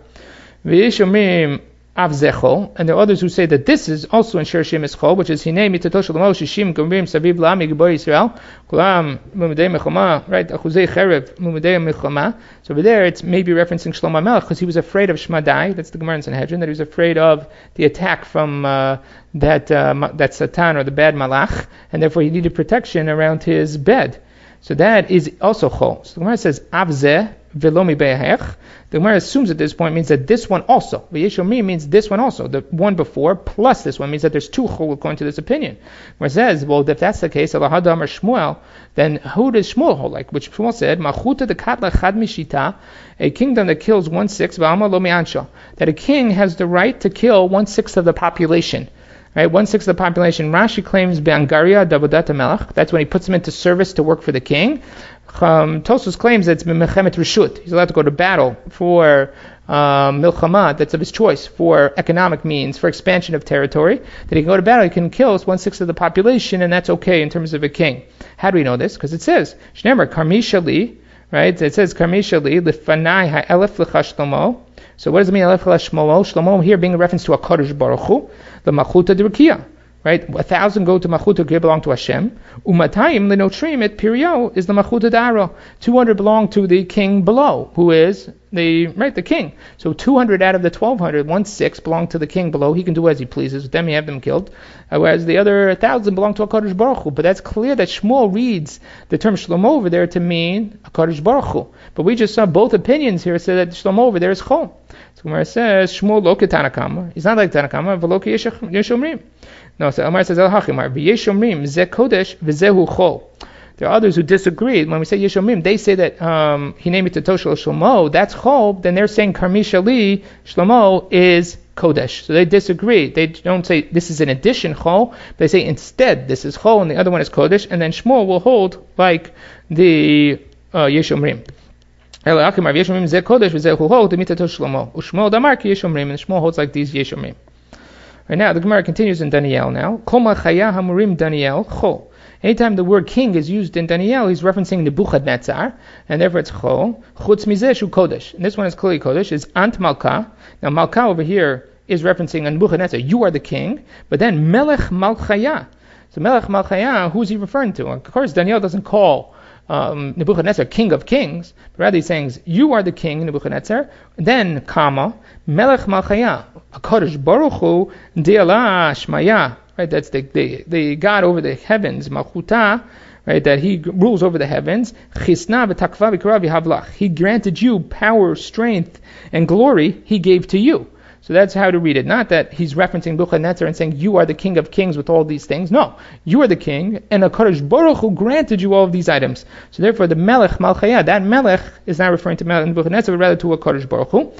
V'yishomim avzechol, and there are others who say that this is also in Shir HaShirim Eschol, which is Hinei mitato shel Moshe shishim gomrim saviv la'am yigbar Yisrael kulam mumidei mechama, right? Achuzei cherev mumidei mechama. So over there, it's maybe referencing Shlomo HaMelech because he was afraid of Shmadai. That's the Gemara in Sanhedrin, that he was afraid of the attack from uh, that uh, that Satan or the bad malach, and therefore he needed protection around his bed. So that is also chol. So the Gemara says avzeh velomi be'ahech. The Gemara assumes at this point means that this one also. V'yeshomri means this one also. The one before plus this one means that there's two chol according to this opinion. Where it says, well, if that's the case, Elahadam or Shmuel, then who does Shmuel hold like? Which Shmuel said, Machuta de katla chad mishita, a kingdom that kills one sixth, v'alma lo mi'ansha, that a king has the right to kill one sixth of the population. Right, one sixth of the population. Rashi claims Be'angaria Dabodat HaMelech. That's when he puts them into service to work for the king. Um, Tosfos claims that it's Mechemet Reshut. He's allowed to go to battle for um, Milchama, that's of his choice, for economic means, for expansion of territory. That he can go to battle, he can kill one sixth of the population, and that's okay in terms of a king. How do we know this? Because it says, Shnemer Karmi Shali, right? It says Karmi Shali Lifanai Ha'elef L'cha Shlomo. So what does it mean, Elef L'cha Shlomo? Shlomo here being a reference to a Kodesh Baruch Hu, the Machuta D'Rukiya. Right, a thousand go to Machuta D'Rukiya, belong to Hashem. Umatayim L'Notrim et Pirio is the Machuta D'Aro. Two hundred belong to the king below, who is the right the king. So two hundred out of the twelve hundred, one sixth belong to the king below. He can do as he pleases with them. He have them killed. Uh, whereas the other one thousand belong to a Kodesh Baruch Hu. But that's clear that Shmuel reads the term Shlomo over there to mean a Kodesh Baruch Hu. But we just saw both opinions here say that Shlomo over there is Chol. So Gemara says Shmuel lo keTanakama. He's not like Tanakama. V'lo k'Yeshomrim. No, so Amar says, El-Hachimar, V'yeshomrim, Zeh Kodesh, V'zehu Chol. There are others who disagree. When we say Yeshomrim, they say that um, Hinei mitato shel Shlomo, that's Chol, then they're saying Karmi Shali, Shlomo is Kodesh. So they disagree. They don't say this is an addition Chol, they say instead this is Chol and the other one is Kodesh, and then Shmuel will hold like the uh, Yeshomrim. El-Hachimar, V'yeshomrim, Zeh Kodesh, V'zehu Chol, Demitato Shlomo. Ushmuel Damar ki Yeshomrim, and Shmuel holds like these Yeshomrim. Right now, the Gemara continues in Daniel now. Kol Chaya Hamurim Daniel Chol. Anytime the word king is used in Daniel, he's referencing Nebuchadnezzar, and therefore it's Chol. Chutz mizeh shu Kodesh. And this one is clearly Kodesh, is Ant Malka. Now, Malka over here is referencing Nebuchadnezzar. You are the king. But then Melech Malchaya. So Melech Malchaya, who's he referring to? Of course, Daniel doesn't call um, Nebuchadnezzar king of kings, but rather he's saying, you are the king, Nebuchadnezzar. Then, comma, Melech Malchaya. HaKadosh Baruch Hu Di'ala Shmaya, right? That's the, the the God over the heavens, Malchuta, right? That He rules over the heavens. Chisna v'takva v'kara v'havlach. He granted you power, strength, and glory. He gave to you. So that's how to read it. Not that he's referencing Nebuchadnezzar and saying you are the king of kings with all these things. No, you are the king, and HaKadosh Baruch Hu granted you all of these items. So therefore, the Melech Malchaya, that Melech is not referring to Nebuchadnezzar, but rather to HaKadosh Baruch Hu.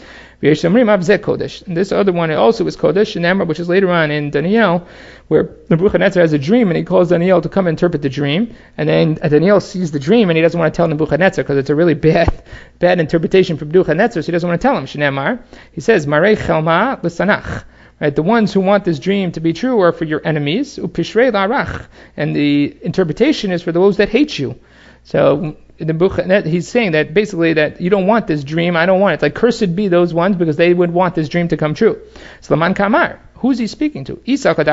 And this other one also is Kodesh, and which is later on in Daniel, where Nebuchadnezzar has a dream and he calls Daniel to come interpret the dream, and then Daniel sees the dream and he doesn't want to tell Nebuchadnezzar because it's a really bad bad interpretation from Nebuchadnezzar, so he doesn't want to tell him. Shneimar, he says, Marei Chelma l'sanach. Right, the ones who want this dream to be true are for your enemies, upishrei la'arach, and the interpretation is for those that hate you. So Nebuchadnezzar, he's saying that basically that you don't want this dream, I don't want it. It's like cursed be those ones because they would want this dream to come true. Slaman Kamar. Who's he speaking to?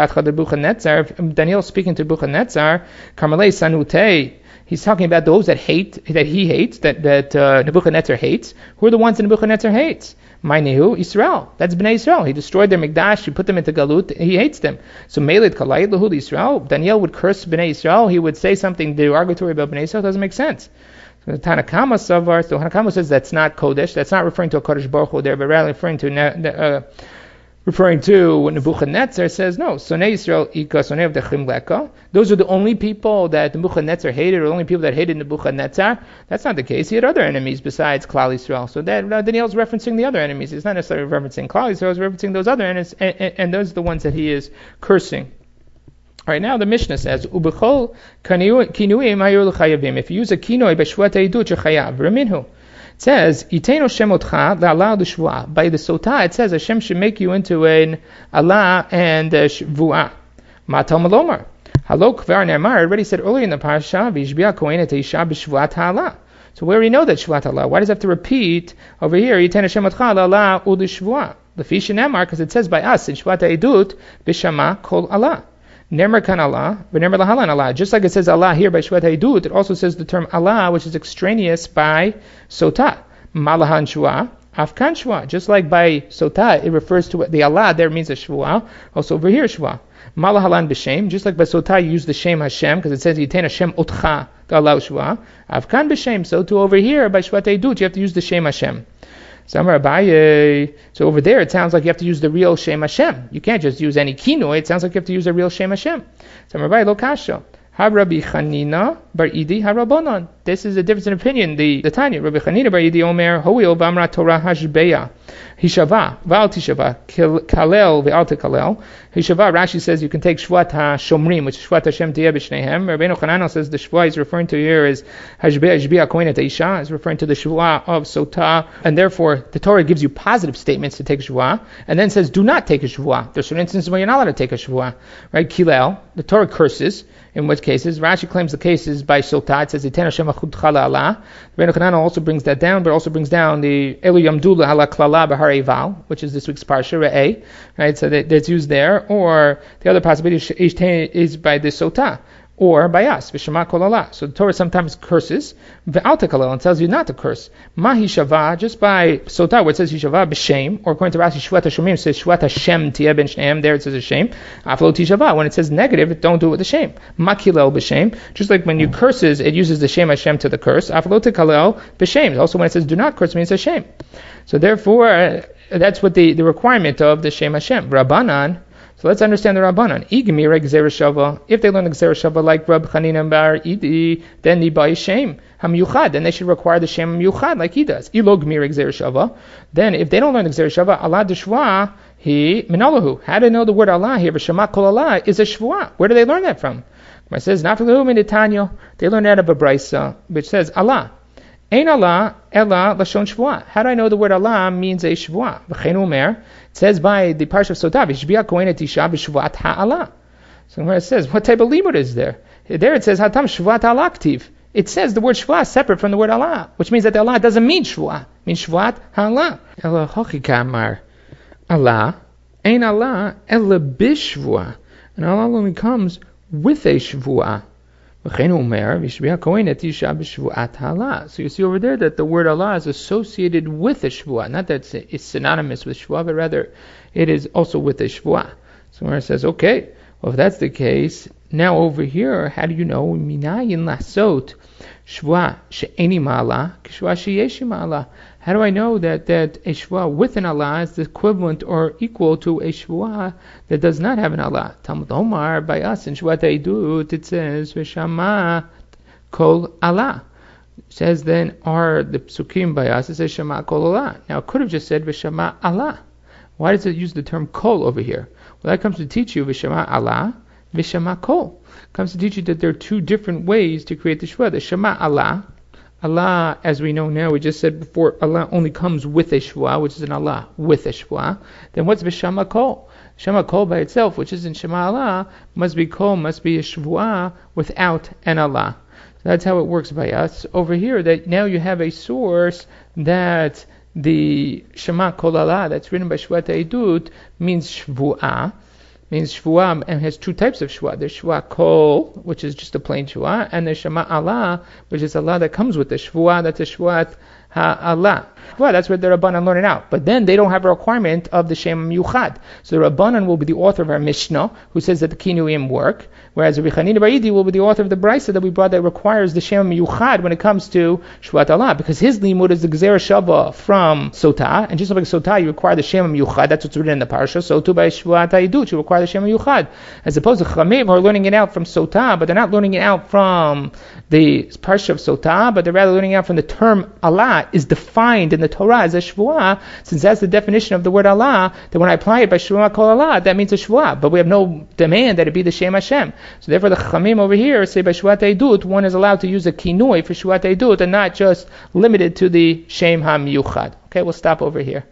Daniel speaking to Nebuchadnezzar. Karmelei Sanute. He's talking about those that hate, that he hates, that that uh, Nebuchadnezzar hates. Who are the ones that Nebuchadnezzar hates? Ma'nehu Israel. That's Bnei Israel. He destroyed their Mikdash. He put them into Galut. He hates them. So Melid Kalayit Lahud Israel. Daniel would curse Bnei Israel. He would say something derogatory about Bnei Israel. It doesn't make sense. So the Tanakama Savar. So Tanakama says that's not Kodesh. That's not referring to a Kodesh Baruch Hu there, but rather referring to. Uh, Referring to when Nebuchadnezzar says, no, Sonei Israel Ika, Sonei of the Chimleka. Those are the only people that Nebuchadnezzar hated, or the only people that hated Nebuchadnezzar. That's not the case. He had other enemies besides Klal Israel. So that uh, Daniel's referencing the other enemies. It's not necessarily referencing Klal Israel, he's referencing those other enemies, and, and, and those are the ones that he is cursing. All right, now the Mishnah says, Ubechol kinuim hayur l'chayavim. If you use a kinoi b'shvat ha'idut, you're chayav. Reminhu. It says, Iteno shemotcha la'ala l'shvuah. By the sotah, it says Hashem should make you into an Allah and a shvuah. Matal malomar. Halo kvar ne'amar. I already said earlier in the parasha, v'yishbiah kohen et isha b'shvuat ha'ala. So we already know that shvuat ha'ala. Why does it have to repeat over here? Iteno shemotcha la'ala u'l'shvuah. L'fish ne'amar, because it says by us in shvuat ha'idut, b'shama kol Allah. Nemer kan Allah, but nemer lahalan Allah. Just like it says Allah here by Shvat Haidut, it also says the term Allah, which is extraneous by Sotah. Malahan Shua, Afkan Shua. Just like by Sotah, it refers to the Allah, there means a Shua. Also over here, Shua. Malahalan b'shem, just like by Sotah you use the Shem Hashem, because it says Yitain Hashem Otcha, the Allah Shua. Afkan b'shem, so to over here by Shvat Haidut, you have to use the Shem Hashem. So over there, it sounds like you have to use the real Shem Hashem. You can't just use any kinoi. It sounds like you have to use a real Shem Hashem. So Lo Kasha. Rabbi Chanina bar Idi harabonon. This is a difference in opinion. The the Tanya, Rabbi Chanina bar Idi Omer Hoil Vamra Torah Hashbeya Hishava Val Tishava Kalel Ve'al Kalel Hishava. Rashi says you can take Shvat HaShomrim, which is Shvat Hashem Tiyeh B'Shnehem. Rabbeinu Chananel says the Shva is referring to here is Hashbeya Hashbeya Kohenet Isha, is referring to the Shva of Sotah, and therefore the Torah gives you positive statements to take Shva, and then says do not take a Shva. There's certain instances where you're not allowed to take a Shva, right? Kilel, the Torah curses. In which cases, Rashi claims the case is by Sotah. It says, Iten Hashem achudcha la'ala. Rabbeinu Chananel also brings that down, but also brings down the Elu Yamdu la'ala klala b'harei val, which is this week's parsha, Re'eh, right? So that, that's used there. Or the other possibility is by the Sotah, or by us, v'shema kol Allah. So the Torah sometimes curses, ve'al tekalel, and tells you not to curse. Mahi shava, just by Sotah, where it says yishava b'shem, or according to Rashi, shvat hashomim, it says shvat hashem tiyeh ben shneim, there it says a shame. Aflo tishava, when it says negative, don't do it with a shame. Makilel b'shem, just like when you curses, it uses the shem Hashem to the curse. Aflo tekalel b'shem, also when it says do not curse, it means a shame. So therefore, uh, that's what the, the requirement of the shem Hashem. Rabbanan. So let's understand the Rabbanan. If they learn the Gzera Shava like Rab Chanina bar Idi, then they buy Shem HaMiyuchad. Then they should require the Shem HaMiyuchad like he does. Ilog Mir Gzera Shava. Then if they don't learn the Gzera Shava, Allah Deshwa, he Minalahu. How to know the word Allah here? V'Shema Kol Allah is a Shva. Where do they learn that from? It says Nafilu Minitanya. They learn that of a Brisa, which says Allah. Ein Allah Ella Lashon Shvua. How do I know the word Allah means a Shvua? V'chein Umer. It says by the parsha of Sotah, V'shbiya kohenet isha b'shvuat ha'Allah. So where it says, what type of limud is there? There it says Hatam Shvuat Allah Ktiv. It says the word Shvua separate from the word Allah, which means that the Allah doesn't mean Shvua. It means Shvuat ha'Allah. Ella hochikamar Allah. Ein Allah Ella b'shvua. And Allah only comes with a Shvua. So you see over there that the word Allah is associated with a shvuah, not that it's synonymous with shvuah, but rather it is also with a shvuah. So where it says, okay, well if that's the case, now over here, how do you know minayin lasot shvuah she'eni ma'ala k'shvuah she'yeshi ma'ala? How do I know that, that a shvuah with an Allah is the equivalent or equal to a shvuah that does not have an Allah? Talmud Omar, by us in Shvat Haidut, it says, V'shama kol Allah. It says then, are the psukim by us, it says Shama kol Allah. Now it could have just said V'shama Allah. Why does it use the term kol over here? Well, that comes to teach you V'shama Allah, V'shama kol. It comes to teach you that there are two different ways to create the shvuah. The Shama Allah, Allah, as we know now, we just said before, Allah only comes with a shvuah, which is an Allah with a shvuah. Then what's V'shama kol? Shema kol by itself, which is in Shema Allah, must be kol, must be a shvuah without an Allah. That's how it works by us. Over here, that now you have a source that the Shema Kol Allah that's written by Shvuat Eidut means Shvuah. Means Shvuah and has two types of Shvuah. There's Shvuah Kol, which is just a plain Shvuah, and there's Shema Allah, which is Allah that comes with the Shvuah, that's a Shvuat HaAllah. Well, that's where the Rabbanan learn it out. But then they don't have a requirement of the Shem Yuchad. So the Rabbanan will be the author of our Mishnah, who says that the Kinuim work, whereas the Rechanina Ba'idi will be the author of the Brisa that we brought that requires the Shem Yuchad when it comes to Shvuat Allah, because his limud is the Gzera Shava from Sotah, and just like Sotah, you require the Shem Yuchad, that's what's written in the Parsha, so too by Shvuat Eidut, you require the Shem Yuchad, as opposed to Chamim who are learning it out from Sotah, but they're not learning it out from the Parsha of Sotah, but they're rather learning it out from the term Allah is defined in the Torah as a Shvuah, since that's the definition of the word Allah, that when I apply it by Shvuah Kol Allah, that means a Shvuah, but we have no demand that it be the Shem Hashem. So therefore the Chachamim over here say by Shvuat Eidut, one is allowed to use a kinui for Shvuat Eidut and not just limited to the Shem HaMiyuchad. Okay, we'll stop over here.